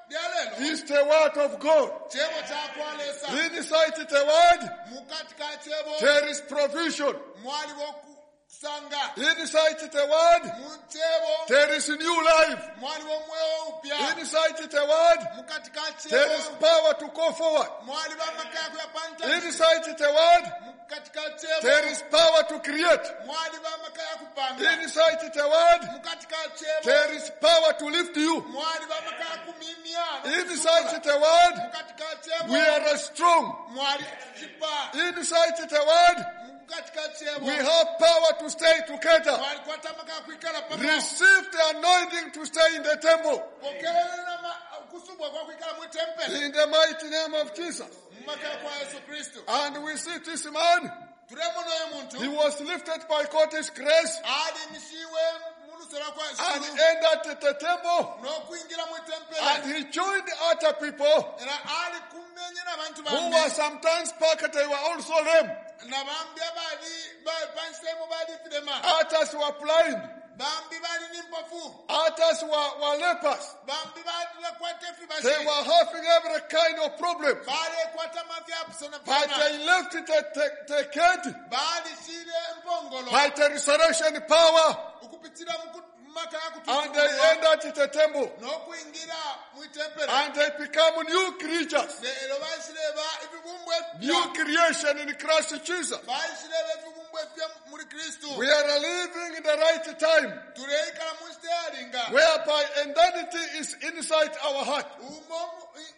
lyalelo is the word of God. chebo chakwalesa Inside the word, mukati ka chebo there is provision. mwaliwo kusanga Inside the word, muchebo there is new life. mwaliwo mwewo upya Inside the word, mukati ka there is chebo power to go forward. mwaliwo amakaya kuyapanta Inside the word, mukati ka chebo there is power to create. mwaliwo amakaya kupanga Inside the word, mukati ka chebo there is power to lift you. mwaliwo amakaya kumimya Inside the word, mukati ka chebo we are strong. mwali chipa Inside the word, mukati ka chebo we have power to stay together. mwali kwatamaka kwikala pamo Receive the anointing to stay in the temple. pokelera ma- kusubwa kwa kwikala mu temple In the mighty name of Jesus. mmakala kwa Yesu Kristo And we see this man, turemo noyo muntu he was lifted by God's grace ali mishiwe mulusera kwa and Yesu entered the temple. nokuingira mu temple And he joined other people era ali kumenyera abantu who bambi were sometimes back, they were also lame. nabambi abali bapansemo bali filema Others were blind. bambi bali nimpofu Others were, were lepers. bambi bali kwate They fibashi were having every kind of problem. bali kwata mafya apsona But pona they left the, the, the gate bali shile mpongolo by the resurrection power ukupitira maka and they entered the temple nokuingira mu temple and they become new creatures. lero bashireba ibibumbwe New creation in Christ Jesus. bashireba ibibumbwe bya muri Kristo We are living in the right time tureika mu staringa whereby identity is inside our heart. umo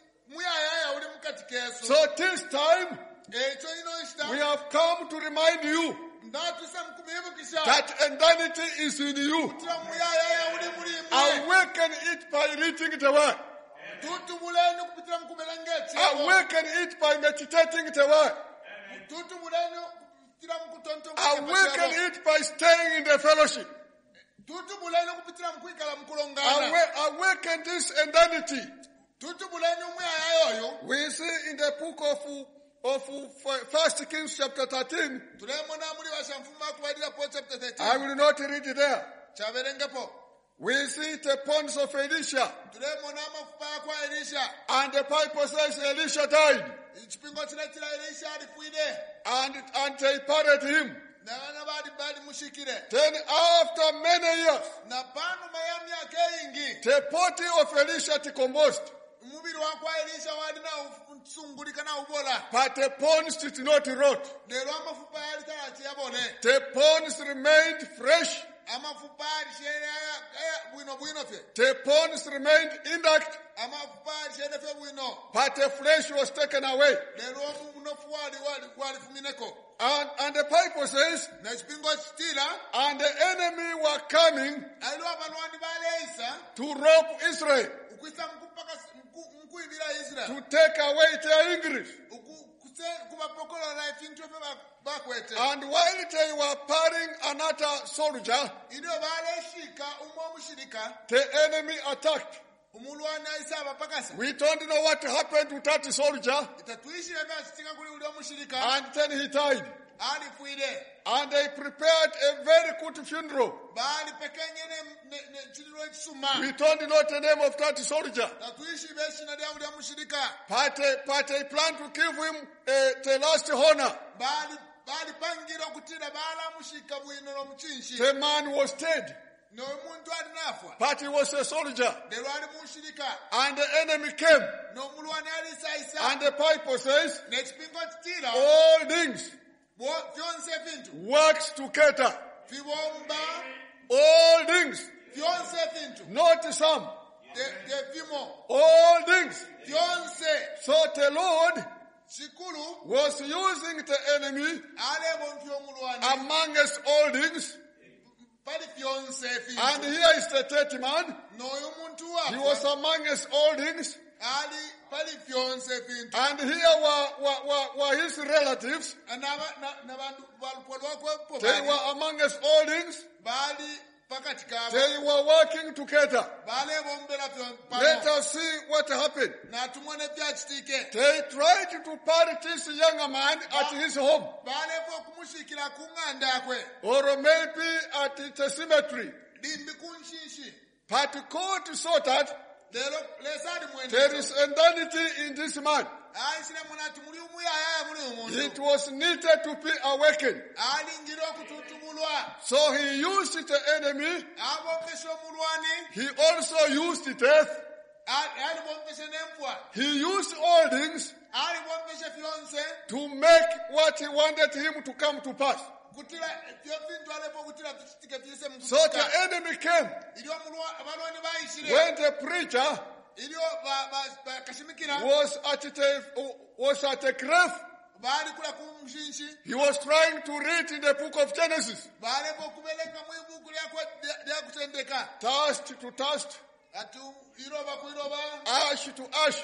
muyaya uri mukati keso So this time echo ino ista we have come to remind you ndatusa mkumibukisha that identity is in you. tira muyaya uri muri mwe Awaken it by reading the word. tutu buleni kupitira mkumelangeti Awaken it by meditating the word. tutu buleni kupitira mkutonto Awaken it by staying in the fellowship. tutu buleni kupitira mkuikala mkulongana Awa- awaken this identity. tutu buleni muyaya yoyo We see in the book of, of First Kings chapter thirteen. tulemona muri washamfuma kuwadira po chapter I thirteen will not read it there. chaverengepo We see the ponds of Elisha. tulemona mafupa kwa Elisha And the Bible says Elisha died. chipingo chiletira Elisha alifuide And, and they buried him. na bana bali bali mushikire Then after many years, na pano mayami yake ingi the body of Elisha decomposed. umubiri wakwa Elisha wali na usungulika na ubola But the bones did not rot. lero amafupa yali tarati yabone The bones remained fresh. amafupa alishene bwino bwino fe The bones remained intact. amafupa alishene fe bwino But the flesh was taken away. lero umunofu wali wali wali fumineko And, and the Bible says, na chipingo chitira and the enemy were coming aliwo abalwani baleisa to rob Israel, ukwisa mkupaka mkuibira Israel to take away their English. kubapokolola efintu ebyo bakwete And while they were burying another soldier, idio baleshika umwe omushirika the enemy attacked. umulwani aisa abapakasa We don't know what happened to that soldier. itatuishire byachitika kuli uli omushirika And then he died. alifuire And they prepared a very good funeral. bali pekenye chililo ekisuma We don't know the name of that soldier. tatuishi beshina lya uli omushirika But, uh, but they plan to give him uh, the last honor. bali bali pangira okutira bala mushika bwino nomuchinshi The man was dead, nomuntu alinafwa but he was a soldier. lero ali mushirika And the enemy came. nomulwani alisaisa And the Bible says, nekipingo kitira all things vyonse vintu works together. vibomba All things, vyonse vintu not some. tevimo All things. vyonse So the Lord chikulu was using the enemy alebo ntyomulwani amongst all things. pali vyonse And vintu here is the third man. noyo muntu He was wafa amongst all things. ali pali vyonse vintu And here were, were, were, were his relatives. nabantu balupwa lwakwepo They were amongst all things. bali pakati kabo They were working together. balebombera Let pano us see what happened. natumone byakitike They tried to bury this young man at his home. baleva okumushikira ku ng'anda kwe Or maybe at the cemetery. limbi kunshishi But God saw that lero lesadi mwene There is insanity in this man. aisire munati muri umuyaya muri umuntu It was needed to be awakened. alingira okututumulwa So he used the enemy. abombesha omulwani He also used death. ali bombesha n'empwa He used all things ali bombesha fyonse to make what he wanted him to come to pass. kutira byo bintu alepo kutira tukitike byise mu So the enemy came. ilyo mulwa abalwani bayishire When the preacher ilyo bakashimikira was at the, was at the grave, bali kula kumushinshi he was trying to read in the book of Genesis. balepo kubeleka mu ibuku lyako lyakutendeka Dust to dust, atu iroba ku iroba ash to ash.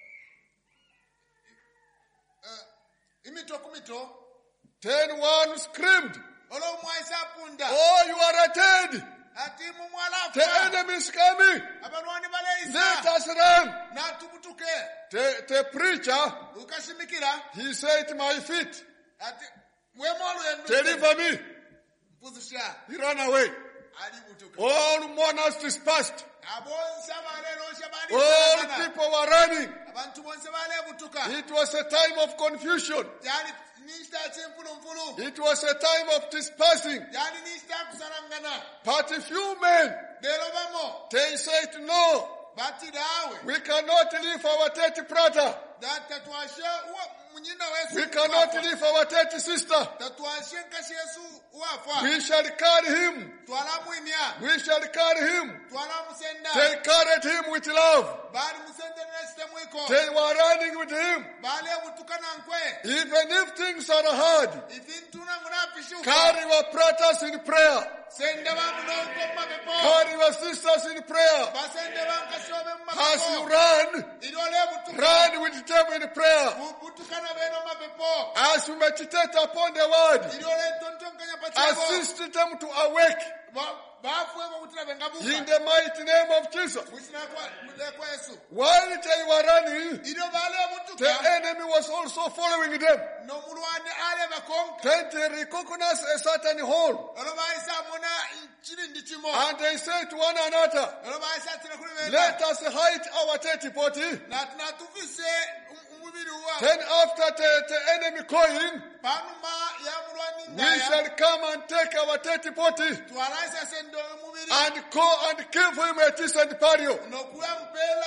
imito ku mito Then one screamed, olo mwaisa punda "Oh, you are dead. ati mumwalafu The enemy is coming. abalwani Let baleisa us run." natubutuke The, the preacher, ukashimikira he said, "My feet, ati mwemolu yenu deliver me." puzisha He ran away. alibutuka All mourners dispersed. abonsa balelosha All bali people were running. abantu bonse balebutuka It was a time of confusion. yani nista chimpulumfulu It was a time of dispersing. yani nista kusarangana But a few men, lero bamo they said, "No, bati dawe we cannot leave our dead brother. data twashe uwa munyina wesu We cannot leave our dead sister. tatwashe nkashi yesu wafa We shall carry him. twala mwimya We shall carry him." twala musenda They carried him with love. bali musenda neste mwiko They were running with him. bali butukana nkwe Even if things are hard, ifintuna ngunapishuka carry your brothers in prayer. senda bamunonko mabepo Carry your sisters in prayer. basende bankashobe As you mabepo run, ilole butuka run with them in prayer. butukana beno mabepo As you meditate upon the word, ilole tontonkanya pachabo assist them to awake bafweko kutira bengabuka in the mighty name of Jesus. mwisina kwa kwa Yesu While they were running, ilio bale the butuka enemy was also following them. no mulwani ale bakonka Then they recognized a certain hole, olo baisa mona chiri ndichimo and they said to one another, olo baisa tira kuli benda "Let us hide our dead body." na tunatufise umubiri wa Then after the, the enemy going, panuma ya mulwani we ndaya shall come and take our dead body twalaisa sendo umubiri and go and give him a decent burial. nokuya mpela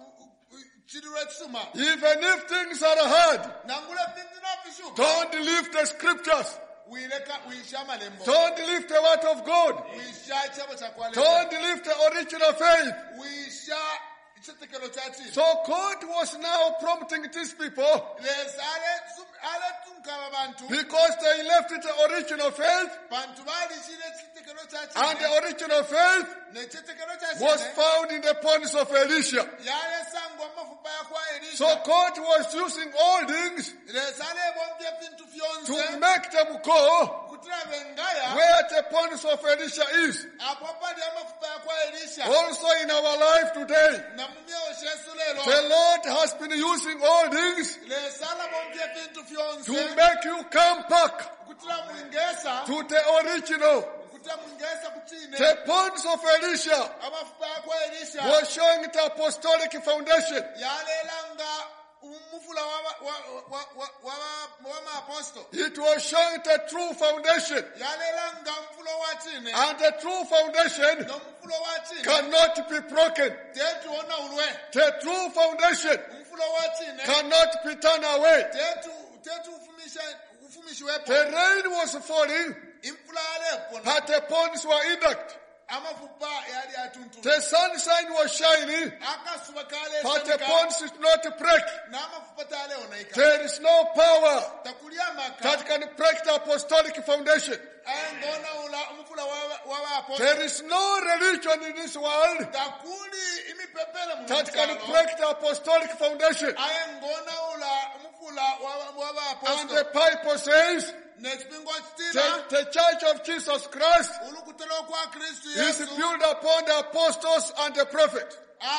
chirwe tsuma Even if things are hard, nangule pingi na fishuka don't leave the scriptures. uileka uisha malembo Don't leave the word of God. uisha chabo cha kwale Don't leave the original faith. uisha chitekelo chachi So God was now prompting these people lesale ale tunkaba bantu because they left the original faith, bantu bali chile chitekelo chachi and the original faith ne chitekelo chachi was found in the bones of Elisha. yale sangwa mafupa ya kwa Elisha So God was using all things lesale bombye bintu to fyonse make them go kutira bengaya where the bones of Elisha is. apapa ya mafupa ya kwa Elisha Also in our life today, na mumyo Yesu lelo the Lord has been using all things lesala bombye bintu fyonse to make you come back kutira mwingesa to the original. kutira mwingesa kutine The bones of Elisha amafupa ya kwa Elisha was showing the apostolic foundation. yalelanga umufula wa wa wa wa wa wa maapostol It was showing the true foundation. yalelanga mfulo wa chine And the true foundation no mfulo wa chine cannot be broken. tetu ona ulwe The true foundation mfulo wa chine cannot be turned away. tetu tetu ufumisha ufumishi wepo The rain was falling, imfula alepo but the ponds were intact. amafupa yali atuntu The sunshine was shining, akasuba kale but the ponds did not break. na amafupa tale onaika There is no power takulia maka that can break the apostolic foundation. ayangona ula umfula wa wa apostol There is no religion in this world takuli imipepele that can mungu break the apostolic foundation. ayangona ula umfula wa wa And apostol the Bible says nechipingo the, chitina the church of Jesus Christ ulukutelo kwa Kristu is Yesu built upon the apostles and the prophets.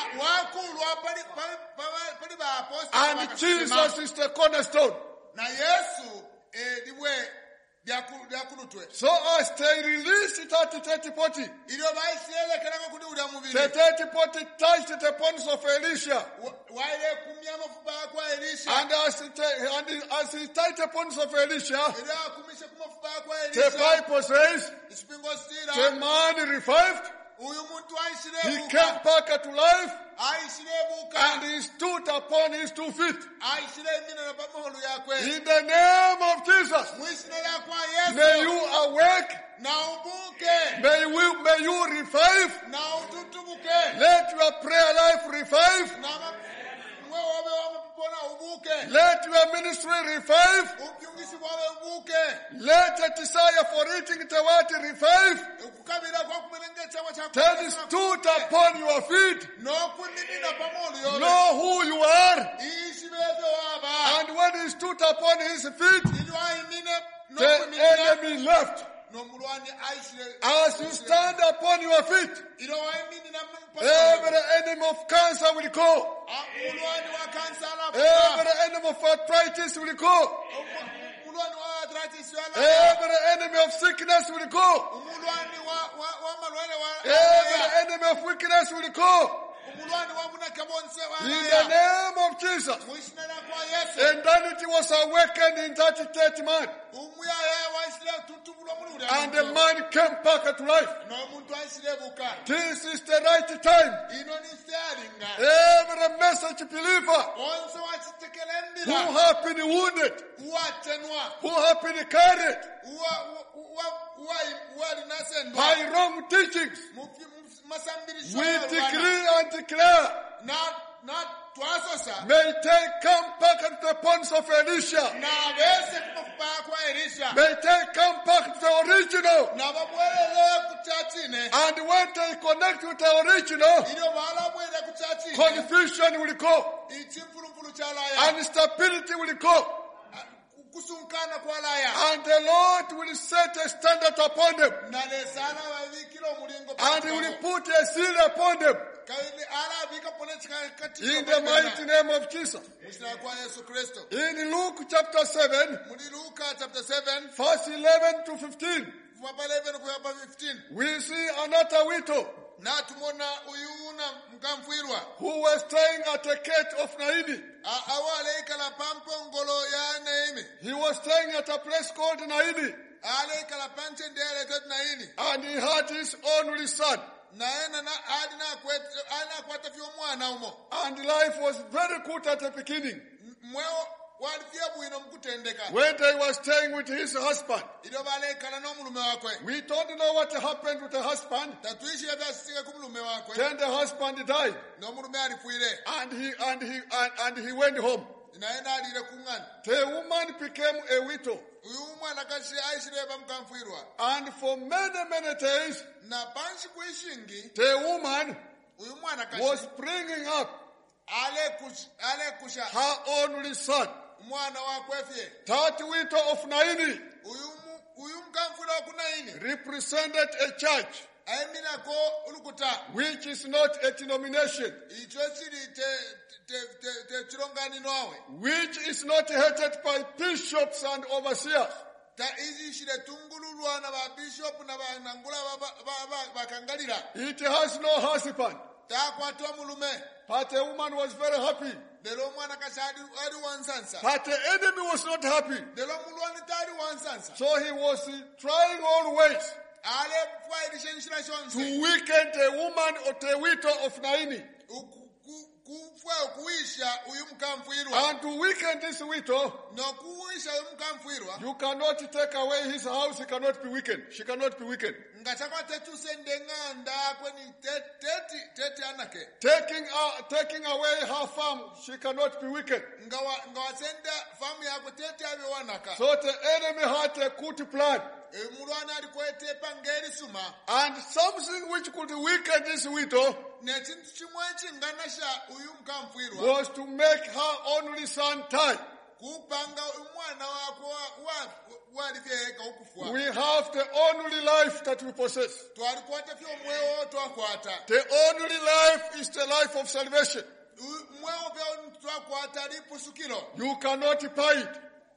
wakulwa pali pali pali ba apostol And Jesus is the cornerstone. na Yesu eh diwe lyaku- lyakulutwe So as they released it at thirty forty, ilyo baisielekeranga kuli ulya the mubiri thirty forty touched the bones of Elisha. Wa- waile kumya mafupa kwa Elisha And as it, and as he touched the bones of Elisha, ila akumishe ku mafupa kwa the Elisha Bible says, isipingo the sira man revived, uyu muntu he aishirebuka came back to life, aishirebuka and he stood upon his two feet. aishire emina na pamahulu yakwe In the name of Jesus, mwishina lakwa Yesu may you awake, na ubuke may, we, may you revive, na ututubuke let your prayer life revive, na ma- mwe wabe wamapona ubuke let your ministry revive, ubyungisi bwawe ubuke let a desire for eating the word revive, ukukabira kwa kumenenge chama cha that is stood upon your feet. nokuninina pamolu yole Know who you are, ishibeze waba and when he stood upon his feet, ili waimine the nokuninina enemy left. nomulwani aishire As you stand upon your feet, ilo waiminina every enemy of cancer will go, mulwani wa kansa every enemy of arthritis will go, mulwani wa arthritis wala every enemy of sickness will go, umulwani wa wa wa malwele wa every enemy of weakness will go, umulwani wa munakabonse wa in the name of Jesus. mwishina kwa Yesu And then it was awakened in that third man, umuyaya waishire tutubulwa mulule and the man came back to life. no muntu aishire buka This is the right time. ino ni staringa Every message believer onse wachitekele who ndira have been wounded, uwatenwa who have been carried uwa uwa uwa uwa linasendwa by wrong teachings, mufi masambirisho we decree and declare, na na twasosa may they come back to the bonds of Elisha. na bese kumafupa kwa Elisha May they come back to the original. na babwelele kuchatine And when they connect with the original, ilio bala bwele kuchatine confusion will go, ichimfulumfulu cha laya instability will go, kusunkana kwa laya and the Lord will set a standard upon them, na lesana bavikilo mulingo and he will put a seal upon them. kaili ala vika ponechika kati In the mighty name of Jesus. mwishina kwa Yesu Kristo In Luke chapter seven, muli Luka chapter seven verse eleven to fifteen, kuva eleven kuyapa fifteen we see another widow na tumona uyuna mkamfwirwa who was staying at the gate of Naini. awale ikala pampo ngolo ya Naimi He was staying at a place called Naini, ale ikala panche ndele tet Naini and he had his only son. naena na adi na kwet ana kwata fyo mwana umo And life was very good at the beginning mweo walifia bwino mkutendeka when they were staying with his husband. ilio bale ikala no mulume wakwe We don't know what happened with the husband. tatuishi yavya sisike kumulume wakwe Then the husband died, no mulume alifwile and he and he and, and he went home. naena alile kung'ana The woman became a widow, uyu mwana kashi aishile bamkamfwirwa and for many many days na panshi kuishingi the woman uyu mwana was kashi bringing up ale kush ale kusha her only son. mwana wakwefye That widow of Naini uyu mu- uyu mkamfwirwa kunaini represented a church aimina ko ulukuta which is not a denomination, icho chili te te te te chilongani nowe which is not headed by bishops and overseers. ta izi ishile tungululwa na ba bishop na ba nangula ba ba- ba- bakangalira It has no husband. ta kwatwa mulume But the woman was very happy. lelo mwana kasadi ali wansansa But the enemy was not happy. lelo mulwani tali wansansa So he was uh, trying all ways ale fwailishe nshila to shonse weaken the woman or the widow of Naini. kufwa kuisha uyu mkamfwirwa And to weaken this widow, no kuisha uyu mkamfwirwa you cannot take away his house. He cannot be weakened. She cannot be weakened. ngachakwa tetusende ng'anda kweni te- teti teti anake Taking, uh, taking away her farm, she cannot be weakened. ngawa ngawasenda famu yako teti abe wanaka So the enemy had a good plan. e mulwana alikwetepa ngeri suma And something which could weaken this widow nechintu chimwe chinganasha uyu mkamfwirwa was to make her only son die. kupanga umwana wako wa- wa- walifyeka ukufwa We have the only life that we possess. twalikwata fyo mwewo twakwata The only life is the life of salvation. U- mwewo vyo twakwata lipusukilo You cannot buy it.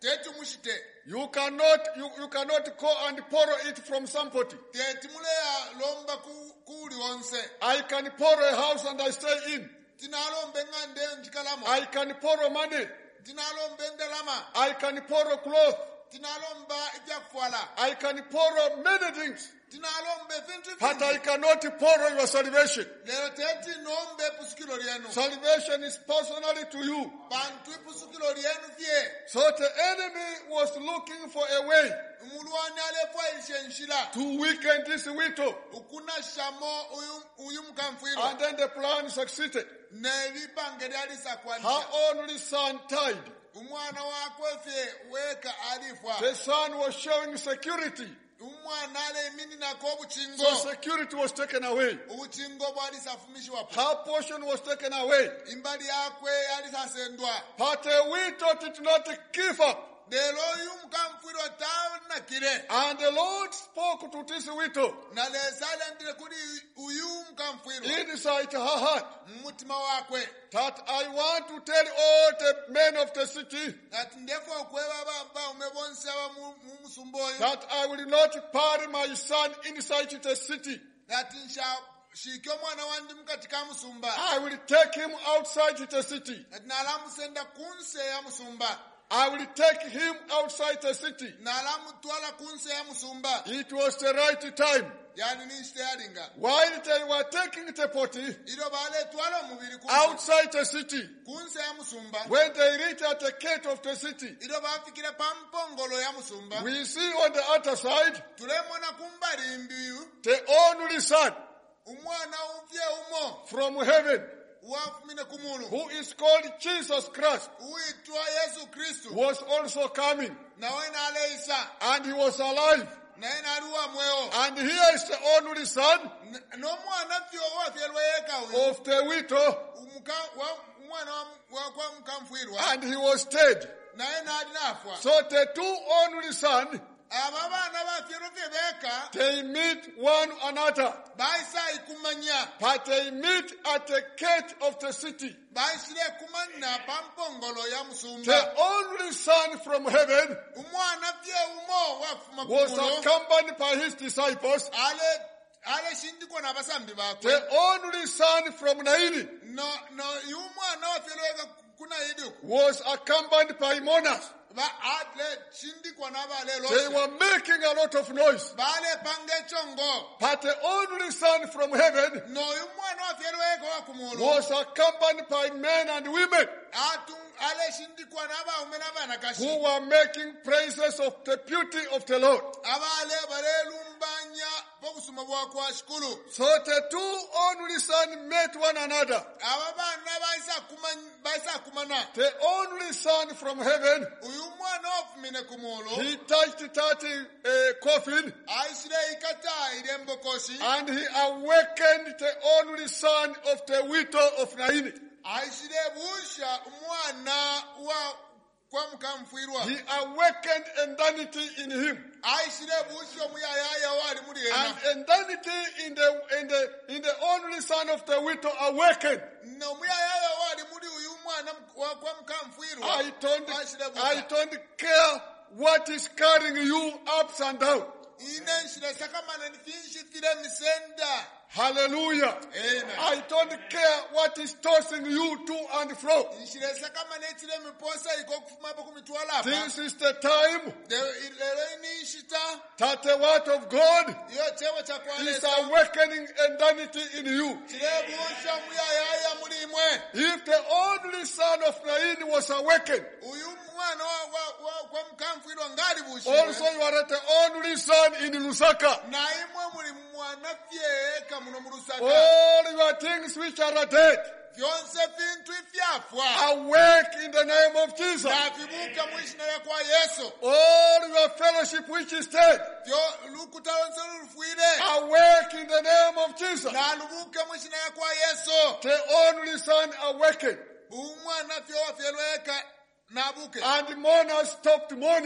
teti mushite You cannot, you, you cannot go and borrow it from somebody. teti muleya lomba ku- kuli onse I can borrow a house and I stay in. tinalombe ngande njikalamo I can borrow money. tinalombe ndalama I can borrow clothes. tinalomba ibyakufwala I can borrow many things. tinalombe vintu But I vingi cannot borrow your salvation. lero teti nombe pusukilo lyenu Salvation is personally to you. bantu ipusukilo lyenu vye So the enemy was looking for a way umulwani alefwaishe nshila to weaken this widow. ukuna shamo uyu, uyu And mkamfwirwa then the plan succeeded. nelipange lyalisa Her kwanisha only son died. umwana wakwe fye weka alifwa The son was showing security. umwana alemini nako So obukingo security was taken away. obukingo bwalisafumishwapo Her portion was taken away. imbali yakwe yalisasendwa But the widow did not give up. lero uyu mkamfwirwa tanakile And the Lord spoke to this widow na lesalendile kuli uyu mkamfwirwa inside her heart mumutima wakwe that I want to tell all the men of the city ati ndefu okweba baume bonse aba mumusumba oyo that I will not bury my son inside the city. ati nsha shike omwana wandi mukati ka musumba I will take him outside the city. ati nalamusenda kunse ya musumba I will take him outside the city. nalamutwala kunse ya musumba It was the right time. yani ninshite yalinga While they were taking the body ilo baletwala omubiri kunse outside the city, kunse ya musumba when they reached at the gate of the city, ilo bafikire pampongolo ya musumba we see on the other side tulemona kumbali mbiyu the only son umwana uvye umo from heaven, wafumine kumulu who is called Jesus Christ, uitwa Yesu Kristu was also coming. nawe naleisa And he was alive. naye naliwa mweo And here is the only son N- n'omwana fyo wafyelweyeka uyu of the widow, Umuka- wa- umwana wa- wa- kwa mkamfwirwa and he was dead. naye nali nafwa So the two only sons, aba baana bafyelwa fye beka they meet one another. baisa ikumanya But they meet at the gate of the city. baisile kumanya pampongolo ya musumba The only son from heaven umwana fye umo wafuma was kumulo accompanied by his disciples. ale ale shindikwa n'abasambi bakwe The only son from Naini no no yumwana wafyelweka kuna idio was accompanied by mourners. ba ale shindikwa n'abale They lose were making a lot of noise. bale pange chongo But the only son from heaven no yumwana wafyelweka wa kumulo was accompanied by men and women atu ale shindikwa n'abaume n'abana who kashi were making praises of the beauty of the Lord. abale balelumbanya bobusuma bwakwa shikulu So the two only sons met one another. aba bana baisa kumanya baisa kumana The only son from heaven, uyu mwana wafumine kumulo he touched that uh, coffin aisire ikata ilembokoshi and he awakened the only son of the widow of Naini. aisire busha umwana wa kwa mkamfwirwa He awakened endanity in him. aisire busha omuyayaya wali And muliena endanity in the in the in the only son of the widow awakened. nomuyayaya wali muli uyu mwana wa kwa mkamfwirwa I don't aisire I busha don't care what is carrying you ups and down. ine nshire sakamana nifinshitire misenda Hallelujah. amen I don't care what is tossing you to and fro. nshire sakamana etire miposa iko kufumapo kumitwala apa This is the time lero inishita that the word of God iyo chewa cha is kwanesa awakening endanity in you. chire busha omuyayaya mulimwe If the only son of Nain was awakened, uyu mwana wa, wa, wa, kwa mkamfwirwa ngali also bushire you are the only son in Lusaka. na imwe muli mwana fyeka muno mu Lusaka All your things which are dead, vyonse vintu ifyafwa awake in the name of Jesus. navibuka mwishina ya kwa Yesu All your fellowship which is dead, vyo lukuta lonse lulufwire awake in the name of Jesus. nalubuke mwishina ya kwa Yesu The only son awakened, umwana fyo wafyelweka nabuke and mourners stopped mourning.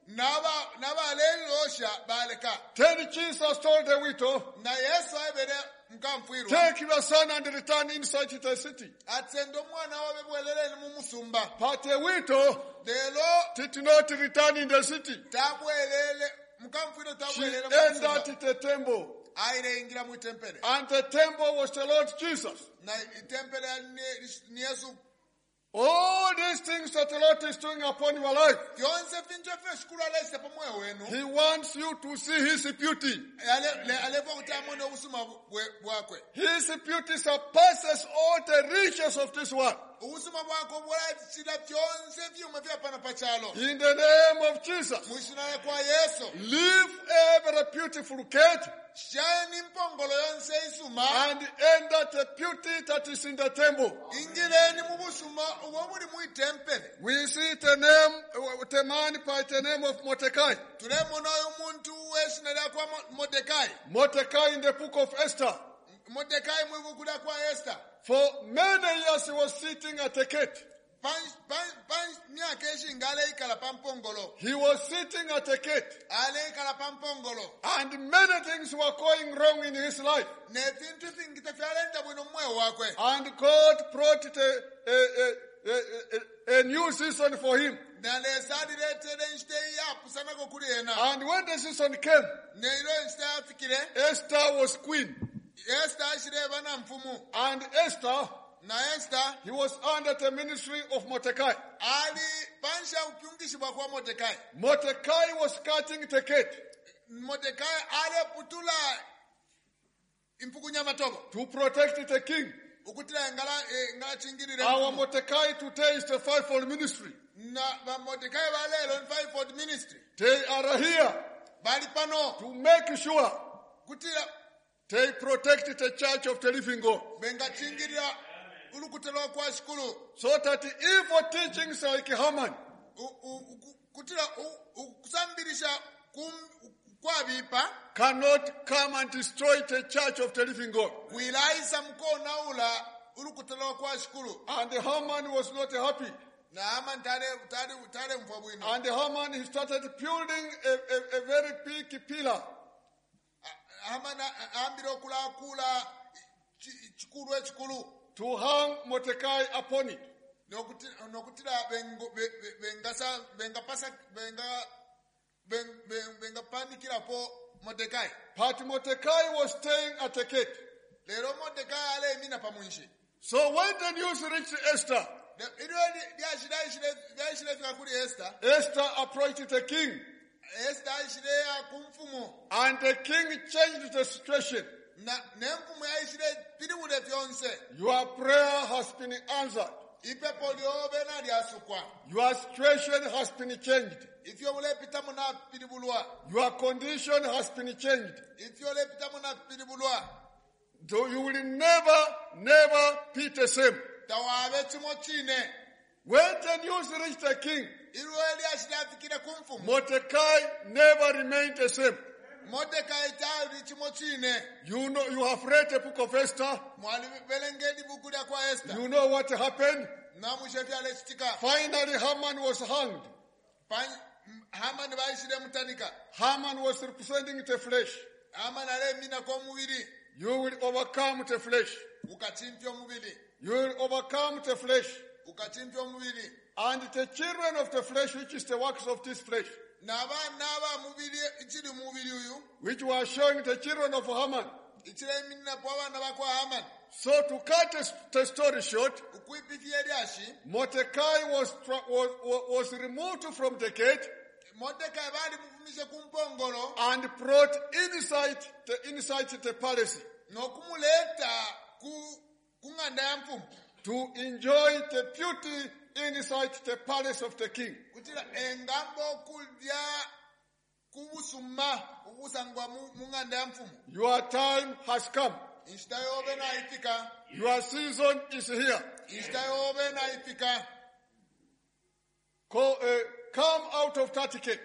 Naba nabalelosha baleka. Then Jesus told the widow, Na Yesu ayebere mkamfwirwa. take your son and return inside the city. Atsendo mwana wawe bwelele mu musumba. But the widow Lelo did not return in the city. tabwelele mkamfwirwa She tabwelele mu entered musumba. the temple. Aire ingira mu tempele. And the temple was the Lord Jesus. Na tempele ni Yesu. All these things that the Lord is doing upon your life, Yonse finje fe shukuru alese pamoja wenu. He wants you to see His beauty. Ale alevo kutamona usuma bwakwe. His beauty surpasses all the riches of this world. Usuma bwako bwala sida byonse byuma bya pana pachalo. In the name of Jesus, Mwishina kwa Yesu. leave every beautiful gate Shani mpongolo yonse isuma. and enter the beauty that is in the temple. Ingileni mu busuma uburi mu tempele. We see the name, the man by the name of Mordecai. Tulemona umuntu weshinala kwa Mordekai. Mordecai in the book of Esther. Mordekai mwikukuda kwa Esther. For many years he was sitting at the gate. Pan pan pan myaka eshingale ikala pampongolo. He was sitting at the gate. Ale ikala pampongolo. And many things were going wrong in his life. Ne vintu vingi tafyalenda bwino mwe wakwe. And God brought the, a, a, a, a, a new season for him. Na le sadi le tele nshte ya pusana ko kuri ena. And when the season came, Ne ilo nshte afikire. Esther was queen. Esther ashire bana mfumu. And Esther, Na Esther he was under the ministry of Mordecai. ali pansha ukiungishibwa kwa Mordekai. Mordecai was cutting the gate Mordekai ale putula impukunya matobo. to protect the king. Ukutila ngala e, ngala chingirire. Our Mordecai today is the fivefold ministry. Na ba Mordekai wale on fivefold ministry. They are here Bali pano to make sure kutila they protect the church of the living God. benga chingirira ulukutelo kwa shukuru. So that the evil teachings like Haman Kutila kusambirisha kwa bipa cannot come and destroy the church of the living God. kuilaisa mkona ula ulukutelo kwa shukuru. And Haman was not happy. Na ama tare tare tare mfabwino. And Haman, he started building a, a, a very big pillar. Ama na ambiro kula kula chikuru chikuru. To hang Mordecai upon it. Nokutila nokutila bengo bengasa bengapasa benga benga pandikira po Mordekai. But Mordecai was staying at the gate. Lero Mordekai ale mina pamunshi. So when the news reached Esther, Esther approached the king. And the king changed the situation. Your prayer has been answered. Your situation has been changed. Your condition has been changed. So you will never, never be the same. When the news reached the king, Mordecai never remained the same. You know, you have read the book of Esther. You know what happened? Finally, Haman was hanged. Haman was representing the flesh. You will overcome the flesh. You will overcome the flesh. And the children of the flesh, which is the works of this flesh, which were showing the children of Haman. So to cut the story short, Mordecai was, was, was removed from the gate and brought inside the, inside the palace to enjoy the beauty inside the palace of the king. Your time has come. Your season is here. Go, uh, come out of that gate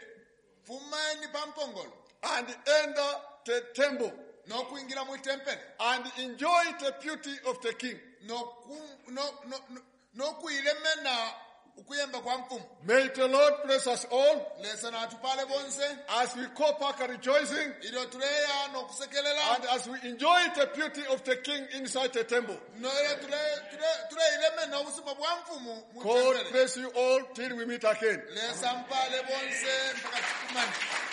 and enter the temple and enjoy the beauty of the king. ukuyemba kwa mfumu May the Lord bless us all lesa na atupale bonse as we co-pack rejoicing ilo tuleya nokusekelela and as we enjoy the beauty of the King inside the temple. noile tule tule tule ileme na usima bwa mfumu mu God tembele bless you all till we meet again. lesa mpale bonse mpaka sikumani.